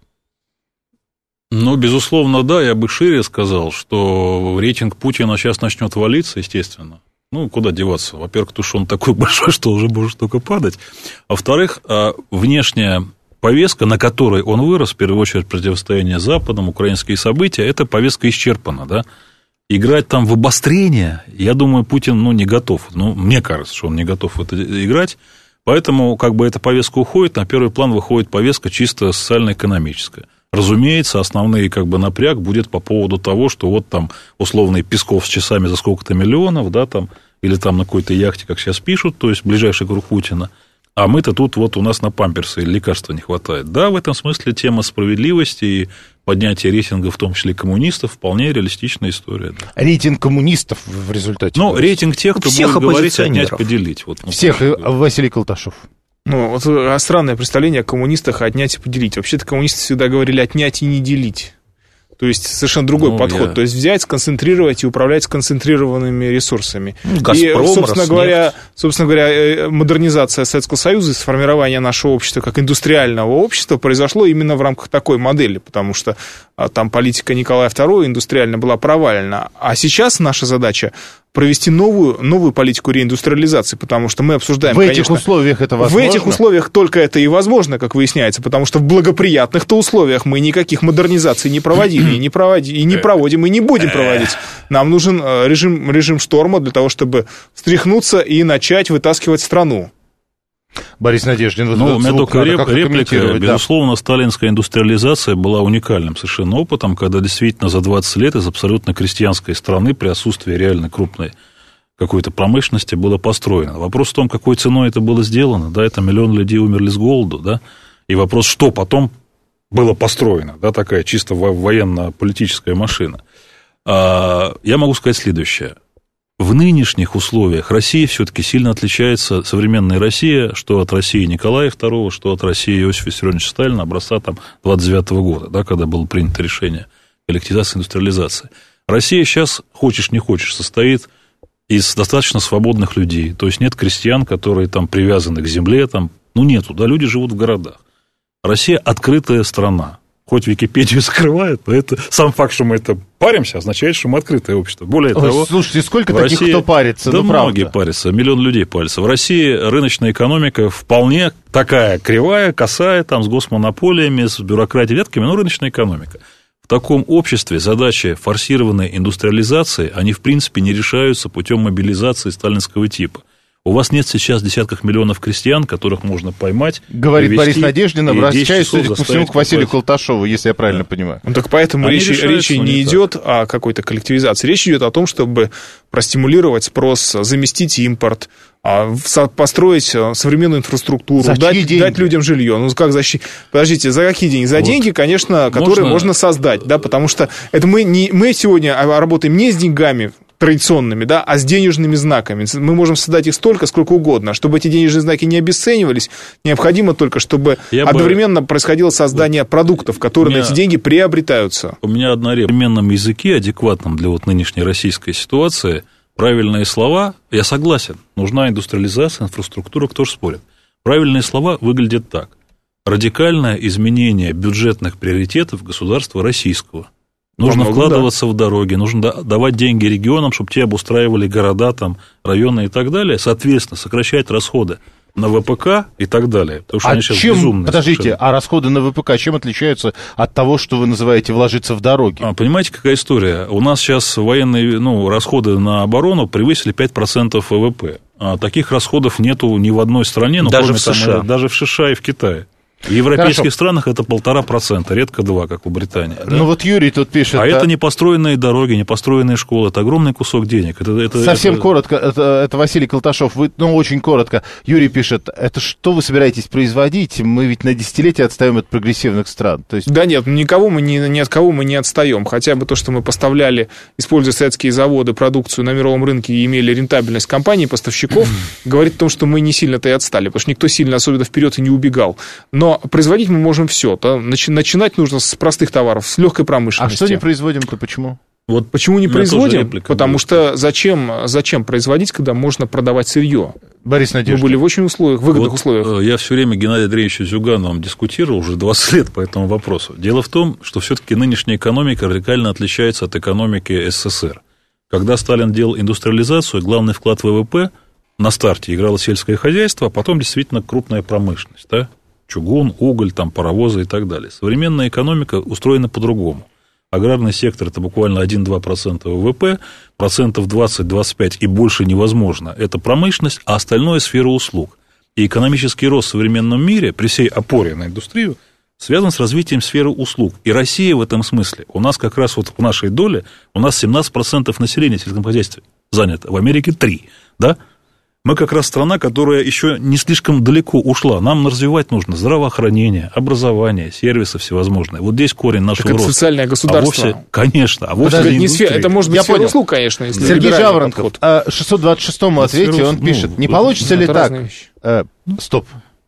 Ну, безусловно, да, я бы шире сказал, что рейтинг Путина сейчас начнет валиться, естественно. Ну, куда деваться? Во-первых, потому что он такой большой, что уже может только падать. А во-вторых, внешняя повестка, на которой он вырос, в первую очередь противостояние с Западом, украинские события, эта повестка исчерпана, да. Играть там в обострение, я думаю, Путин, ну, не готов. Ну, мне кажется, что он не готов в это играть. Поэтому, как бы, эта повестка уходит, на первый план выходит повестка чисто социально-экономическая. Разумеется, основной, как бы, напряг будет по поводу того, что вот там условный Песков с часами за сколько-то миллионов, да, там, или там на какой-то яхте, как сейчас пишут, то есть ближайший круг Путина, а мы-то тут вот у нас на памперсы или лекарства не хватает. Да, в этом смысле тема справедливости и поднятия рейтинга, в том числе коммунистов, вполне реалистичная история. Да. Рейтинг коммунистов в результате? Ну, рейтинг тех, кто всех будет говорить, отнять, поделить. Вот, ну, всех, и Василий Колташев. Ну, вот странное представление о коммунистах — отнять и поделить. Вообще-то коммунисты всегда говорили отнять и не делить. То есть совершенно другой ну, подход. Я... То есть взять, сконцентрировать и управлять сконцентрированными ресурсами. Ну, Газпром, и, собственно говоря, собственно говоря, модернизация Советского Союза и сформирование нашего общества как индустриального общества произошло именно в рамках такой модели, потому что там политика Николая второго индустриально была провалена. А сейчас наша задача провести новую, новую политику реиндустриализации, потому что мы обсуждаем, в этих конечно, условиях это возможно? В этих условиях только это и возможно, как выясняется, потому что в благоприятных-то условиях мы никаких модернизаций не проводили, и не, проводи, и не проводим, и не будем проводить. Нам нужен режим, режим шторма для того, чтобы встряхнуться и начать вытаскивать страну. Борис Надеждин, вот ну, у меня только реп, реплика. Да. Безусловно, сталинская индустриализация была уникальным совершенно опытом, когда действительно за двадцать лет из абсолютно крестьянской страны при отсутствии реально крупной какой-то промышленности было построено. Вопрос в том, какой ценой это было сделано, да, это миллион людей умерли с голоду, да, и вопрос, что потом было построено, да, такая чисто военно-политическая машина. Я могу сказать следующее. В нынешних условиях Россия все-таки сильно отличается, современная Россия, что от России Николая второго, что от России Иосифа Виссарионовича Сталина, образца там двадцать девятого года, да, когда было принято решение коллективизации, индустриализации. Россия сейчас, хочешь не хочешь, состоит из достаточно свободных людей, то есть нет крестьян, которые там привязаны к земле, там, ну, нету, да, люди живут в городах. Россия открытая страна. Хоть Википедию скрывают, но это, сам факт, что мы это паримся, означает, что мы открытое общество. Более Ой, того... Слушайте, сколько таких, России, кто парится? Да ну, многие правда. парятся, миллион людей парятся. В России рыночная экономика вполне такая кривая, косая, там, с госмонополиями, с бюрократией, ветками, но рыночная экономика. В таком обществе задачи форсированной индустриализации, они, в принципе, не решаются путем мобилизации сталинского типа. У вас нет сейчас десятков миллионов крестьян, которых можно поймать. Говорит привести, Борис Надеждин, обращаясь, судя по всему, к Василию Колташову, если я правильно да. понимаю. Ну, так поэтому речь, речи не идет о какой-то коллективизации. Речь идет о том, чтобы простимулировать спрос, заместить импорт, построить современную инфраструктуру, дать, дать людям жилье. Ну, как защи... Подождите, за какие деньги? За вот. деньги, конечно, которые можно, можно создать, да, потому что это мы, не... мы сегодня работаем не с деньгами традиционными, да, а с денежными знаками. Мы можем создать их столько, сколько угодно. Чтобы эти денежные знаки не обесценивались, необходимо только, чтобы Я одновременно бы... происходило создание вот. продуктов, которые меня... на эти деньги приобретаются. У меня одна реплика. В современном языке, адекватном для вот нынешней российской ситуации, правильные слова, я согласен, нужна индустриализация, инфраструктура, кто же спорит. Правильные слова выглядят так. Радикальное изменение бюджетных приоритетов государства российского. Нужно Помогу, вкладываться да. в дороги, нужно давать деньги регионам, чтобы те обустраивали города, там, районы и так далее, соответственно, сокращать расходы на ВПК и так далее. Потому что а они сейчас чем, безумные. Подождите, совершенно. А расходы на ВПК чем отличаются от того, что вы называете вложиться в дороги? А, понимаете, какая история? У нас сейчас военные ну, расходы на оборону превысили пять процентов ВВП. А таких расходов нету ни в одной стране, ну, даже кроме в США. Там, даже в США и в Китае. В европейских Хорошо. странах это полтора процента, редко два, как у Британии. Да? Ну вот Юрий тут пишет... А, а это не построенные дороги, не построенные школы, это огромный кусок денег. Это, это, Совсем это... коротко, это, это Василий Колташов, вы, ну очень коротко. Юрий пишет, это что вы собираетесь производить? Мы ведь на десятилетия отстаем от прогрессивных стран. То есть... Да нет, никого мы ни, ни от кого мы не отстаем. Хотя бы то, что мы поставляли, используя советские заводы, продукцию на мировом рынке и имели рентабельность компаний, поставщиков, говорит о том, что мы не сильно-то и отстали, потому что никто сильно особенно вперед и не убегал. Но производить мы можем все. Да? Начинать нужно с простых товаров, с легкой промышленности. А что не производим-то, почему? Вот почему не производим? Потому что зачем, зачем производить, когда можно продавать сырье? Борис Надеждин. Мы были в очень условиях, выгодных вот условиях. Я все время Геннадием Андреевичем Зюгановым дискутировал уже двадцать лет по этому вопросу. Дело в том, что все-таки нынешняя экономика радикально отличается от экономики СССР. Когда Сталин делал индустриализацию, главный вклад в ВВП на старте играло сельское хозяйство, а потом действительно крупная промышленность, да? Чугун, уголь, там, паровозы и так далее. Современная экономика устроена по-другому. Аграрный сектор – это буквально один-два процента ВВП, процентов двадцать-двадцать пять и больше невозможно. Это промышленность, а остальное – сфера услуг. И экономический рост в современном мире, при всей опоре на индустрию, связан с развитием сферы услуг. И Россия в этом смысле, у нас как раз вот в нашей доле, у нас семнадцать процентов населения в сельском хозяйстве занято, в Америке три, да? Мы как раз страна, которая еще не слишком далеко ушла. Нам развивать нужно здравоохранение, образование, сервисы всевозможные. Вот здесь корень нашего так это роста. социальное государство. А вовсе, конечно, а вовсе не сфера, это может быть сфера услуг, конечно. Если Сергей Жаворонков, шестьсот двадцать шестому ответьте, он ну, пишет, не получится ли так? Э, стоп.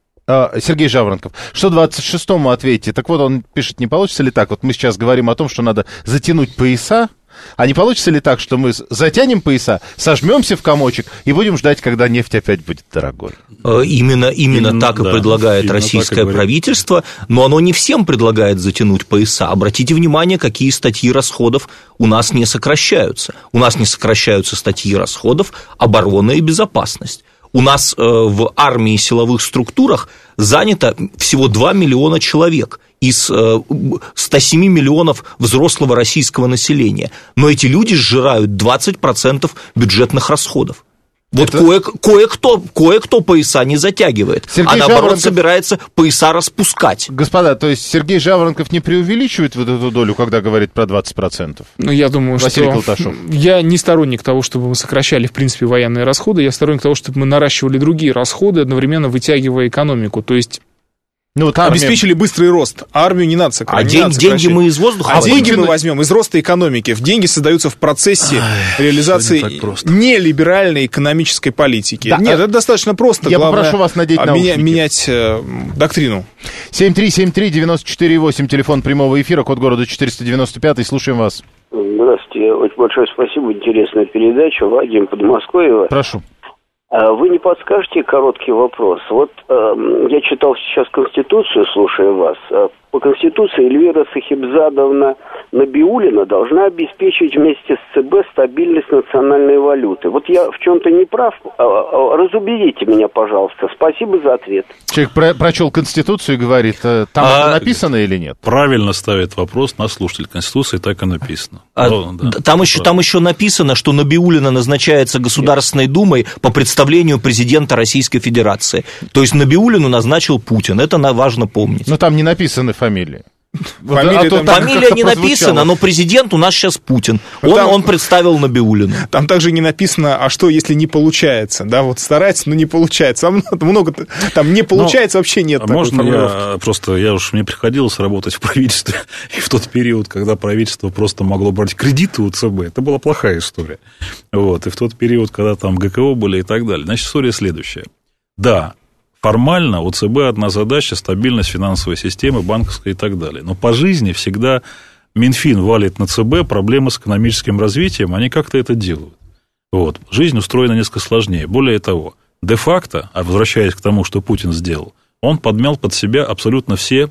Сергей Жаворонков, шестьсот двадцать шестому ответьте. Так вот, он пишет, не получится ли так? Вот мы сейчас говорим о том, что надо затянуть пояса. А не получится ли так, что мы затянем пояса, сожмемся в комочек и будем ждать, когда нефть опять будет дорогой? Именно, именно, именно так да, и предлагает российское и правительство, но оно не всем предлагает затянуть пояса. Обратите внимание, какие статьи расходов у нас не сокращаются. У нас не сокращаются статьи расходов оборона и безопасность. У нас в армии и силовых структурах занято всего два миллиона человек из ста семи миллионов взрослого российского населения. Но эти люди сжирают двадцать процентов бюджетных расходов. Вот Это... кое- кое-кто, кое-кто пояса не затягивает, Сергей а наоборот Жаворонков... собирается пояса распускать. Господа, то есть Сергей Жаворонков не преувеличивает вот эту долю, когда говорит про двадцать процентов? Ну, я думаю, Василий что... Колташов. Я не сторонник того, чтобы мы сокращали, в принципе, военные расходы, я сторонник того, чтобы мы наращивали другие расходы, одновременно вытягивая экономику, то есть... Ну, вот армия... обеспечили быстрый рост. Армию не надо сокращать. А день, деньги мы из воздуха А возьмем. деньги мы возьмем из роста экономики. Деньги создаются в процессе Ай, реализации нелиберальной экономической политики. Да, Нет, а... это достаточно просто. Я Главное, попрошу вас надеть наушники. Менять э, доктрину. семь три семь три девяносто четыре восемь, телефон прямого эфира, код города четыреста девяносто пять, слушаем вас. Здравствуйте, очень большое спасибо, интересная передача. Вадим, Подмосковье. Прошу. Вы не подскажете короткий вопрос? Вот э, я читал сейчас Конституцию, слушая вас. По Конституции Эльвира Сахибзадовна Набиуллина должна обеспечить вместе с ЦБ стабильность национальной валюты. Вот я в чем-то не прав. Разубедите меня, пожалуйста. Спасибо за ответ. Человек про- прочел Конституцию и говорит, там а... это написано или нет? Правильно ставит вопрос наш слушатель. Конституции так и написано. А, Но, да, там, еще, там еще написано, что Набиуллина назначается Государственной Думой по представлению президента Российской Федерации. То есть Набиуллину назначил Путин. Это важно помнить. Но там не написаны фамилии. Фамилия, а то там... Фамилия не написана, но президент у нас сейчас Путин. Он, там... он представил Набиуллину. Там также не написано, а что, если не получается. Да, вот старается, но не получается. Там много, там не получается, но вообще нет такой можно формулировки. Я просто, я уж, мне приходилось работать в правительстве, и в тот период, когда правительство просто могло брать кредиты у ЦБ, это была плохая история. Вот, и в тот период, когда там ГКО были и так далее. Значит, история следующая. Да, формально у ЦБ одна задача – стабильность финансовой системы, банковской и так далее. Но по жизни всегда Минфин валит на ЦБ проблемы с экономическим развитием, они как-то это делают. Вот. Жизнь устроена несколько сложнее. Более того, де-факто, а возвращаясь к тому, что Путин сделал, он подмял под себя абсолютно все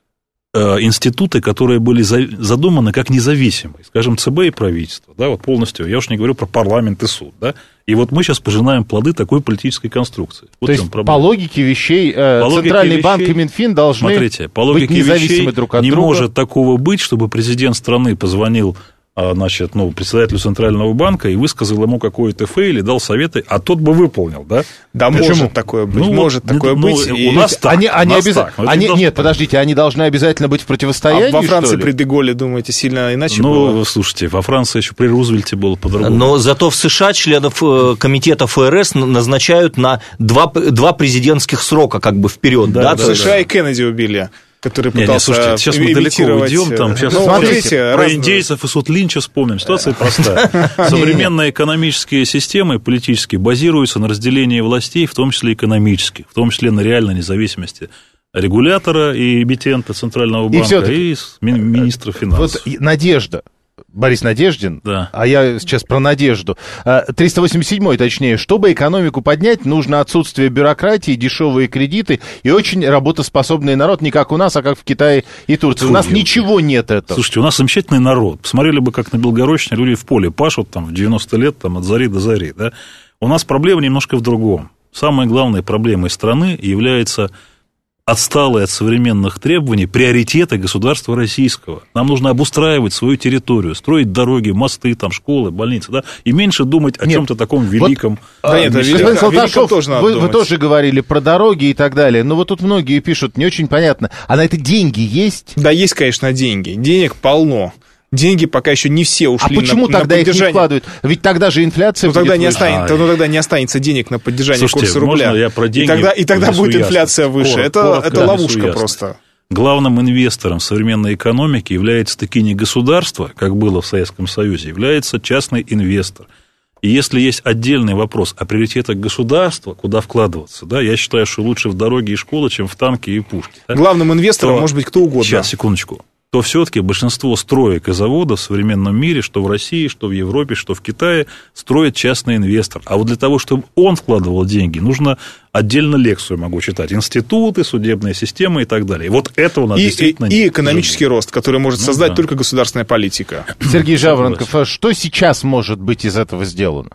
э, институты, которые были за, задуманы как независимые. Скажем, ЦБ и правительство. Да, вот полностью, я уж не говорю про парламент и суд. Да? И вот мы сейчас пожинаем плоды такой политической конструкции. Вот То есть, по логике вещей, э, по Центральный логике банк вещей, и Минфин должны смотрите, по логике быть независимы вещей друг от не друга. Не может такого быть, чтобы президент страны позвонил, значит, ну, председателю Центрального банка и высказал ему какой-то фейл и дал советы, а тот бы выполнил, да? Да, Почему? может такое быть, ну, может вот, такое ну, быть. У и... нас так. Они, они нас обяз... так. они... Нет, так. Подождите, они должны обязательно быть в противостоянии, А во Франции что ли? при Де-Голле, думаете, сильно иначе ну, было? Ну, слушайте, во Франции еще при Рузвельте было по-другому. Но зато в США членов комитета ФРС назначают на два, два президентских срока, как бы вперед. Да, да, да, в США да. и Кеннеди убили, который пытался не, не, слушайте, сейчас мы далеко уйдем, там, сейчас ну, смотрите, про разные... индейцев и суд Линча вспомним. Ситуация простая. Современные экономические системы, политические, базируются на разделении властей, в том числе экономических, в том числе на реальной независимости регулятора и эмитента Центрального банка и, и министра финансов. Вот надежда. Борис Надеждин, да. А я сейчас про надежду. триста восемьдесят седьмой, точнее, чтобы экономику поднять, нужно отсутствие бюрократии, дешевые кредиты и очень работоспособный народ, не как у нас, а как в Китае и Турции. Фу, у нас елки. Ничего нет этого. Слушайте, у нас замечательный народ. Посмотрели бы, как на Белгородчине люди в поле пашут там, в девяносто лет там, от зари до зари. Да? У нас проблема немножко в другом. Самой главной проблемой страны является отсталые от современных требований приоритеты государства российского. Нам нужно обустраивать свою территорию, строить дороги, мосты, там, школы, больницы, да, и меньше думать о чем-то таком великом. Вот, да, нет, господин Колташов, тоже вы, вы тоже говорили про дороги и так далее, но вот тут многие пишут, не очень понятно, а на это деньги есть? Да, есть, конечно, деньги. Денег полно. Деньги пока еще не все ушли. А почему на, тогда на их не вкладывают? Ведь тогда же инфляция ну, будет тогда не выше. останется, ну, тогда не останется денег на поддержание Слушайте, курса рубля. Можно я про деньги и тогда, и тогда будет инфляция ясно. выше. Коротко, это коротко, это ловушка ясно. просто. Главным инвестором современной экономики является таки не государство, как было в Советском Союзе, является частный инвестор. И если есть отдельный вопрос о приоритетах государства, куда вкладываться, да, я считаю, что лучше в дороги и школы, чем в танки и пушки. Да? Главным инвестором то, может быть кто угодно. Сейчас, секундочку. То все-таки большинство строек и заводов в современном мире, что в России, что в Европе, что в Китае, строит частный инвестор. А вот для того, чтобы он вкладывал деньги, нужно отдельно лекцию могу читать. Институты, судебная система и так далее. И вот это у нас и, действительно... И, и экономический рост, который может ну, создать да. только государственная политика. Сергей Жаворонков, а что сейчас может быть из этого сделано?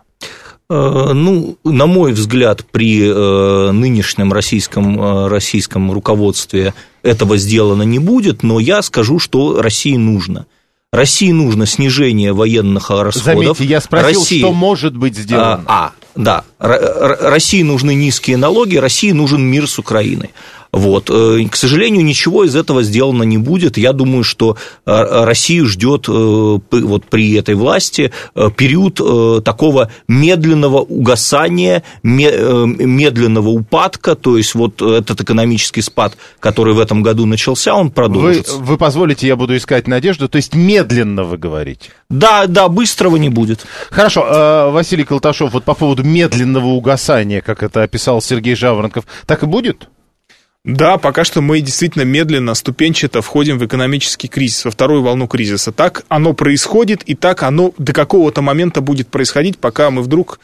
Ну, на мой взгляд, при нынешнем российском, российском руководстве этого сделано не будет, но я скажу, что России нужно. России нужно снижение военных расходов. Заметьте, я спросил, России... что может быть сделано. А, а Да, России нужны низкие налоги, России нужен мир с Украиной. Вот. К сожалению, ничего из этого сделано не будет. Я думаю, что Россию ждет вот при этой власти период такого медленного угасания, медленного упадка, то есть вот этот экономический спад, который в этом году начался, он продолжится. Вы, вы позволите, я буду искать надежду, то есть медленно вы говорите? Да, да, быстрого не будет. Хорошо, Василий Колташов, вот по поводу медленного угасания, как это описал Сергей Жаворонков, так и будет? Да, пока что мы действительно медленно, ступенчато входим в экономический кризис, во вторую волну кризиса. Так оно происходит, и так оно до какого-то момента будет происходить, пока мы вдруг,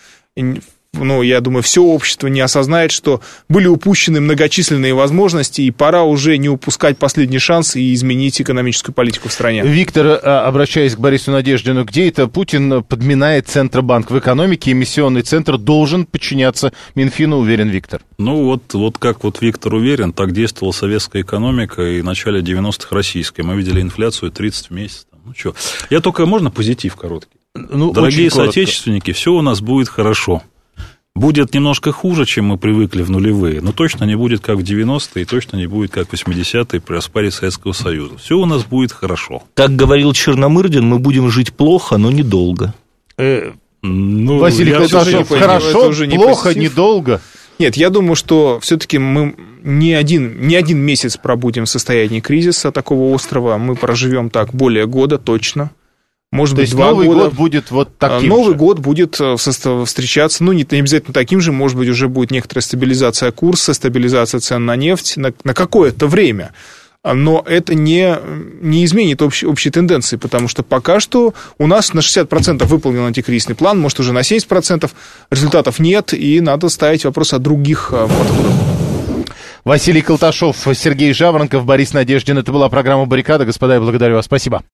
ну, я думаю, все общество не осознает, что были упущены многочисленные возможности, и пора уже не упускать последний шанс и изменить экономическую политику в стране. Виктор, обращаясь к Борису Надеждину, где это Путин подминает Центробанк? В экономике эмиссионный центр должен подчиняться Минфину, уверен Виктор. Ну, вот, вот как вот Виктор уверен, так действовала советская экономика и в начале девяностых российская. Мы видели инфляцию тридцать в месяц. Ну, что? Я только, можно позитив короткий? Ну, дорогие соотечественники, все у нас будет хорошо. Будет немножко хуже, чем мы привыкли в нулевые, но точно не будет как в девяностые, и точно не будет как в восьмидесятые при распаде Советского Союза. Все у нас будет хорошо. Как говорил Черномырдин, мы будем жить плохо, но недолго. Э, ну, Василий Колташов, хорошо, плохо, недолго. Нет, я думаю, что все-таки мы не один, не один месяц пробудем в состоянии кризиса такого острого, мы проживем так более года точно. Может То быть, есть два Новый года. год будет вот таким Новый же? год будет встречаться, ну, не, не обязательно таким же, может быть, уже будет некоторая стабилизация курса, стабилизация цен на нефть на, на какое-то время. Но это не, не изменит общей, общей тенденции, потому что пока что у нас на шестьдесят процентов выполнен антикризисный план, может, уже на семьдесят процентов результатов нет, и надо ставить вопрос о других подходах. Василий Колташов, Сергей Жаворонков, Борис Надеждин. Это была программа «Баррикада». Господа, я благодарю вас. Спасибо.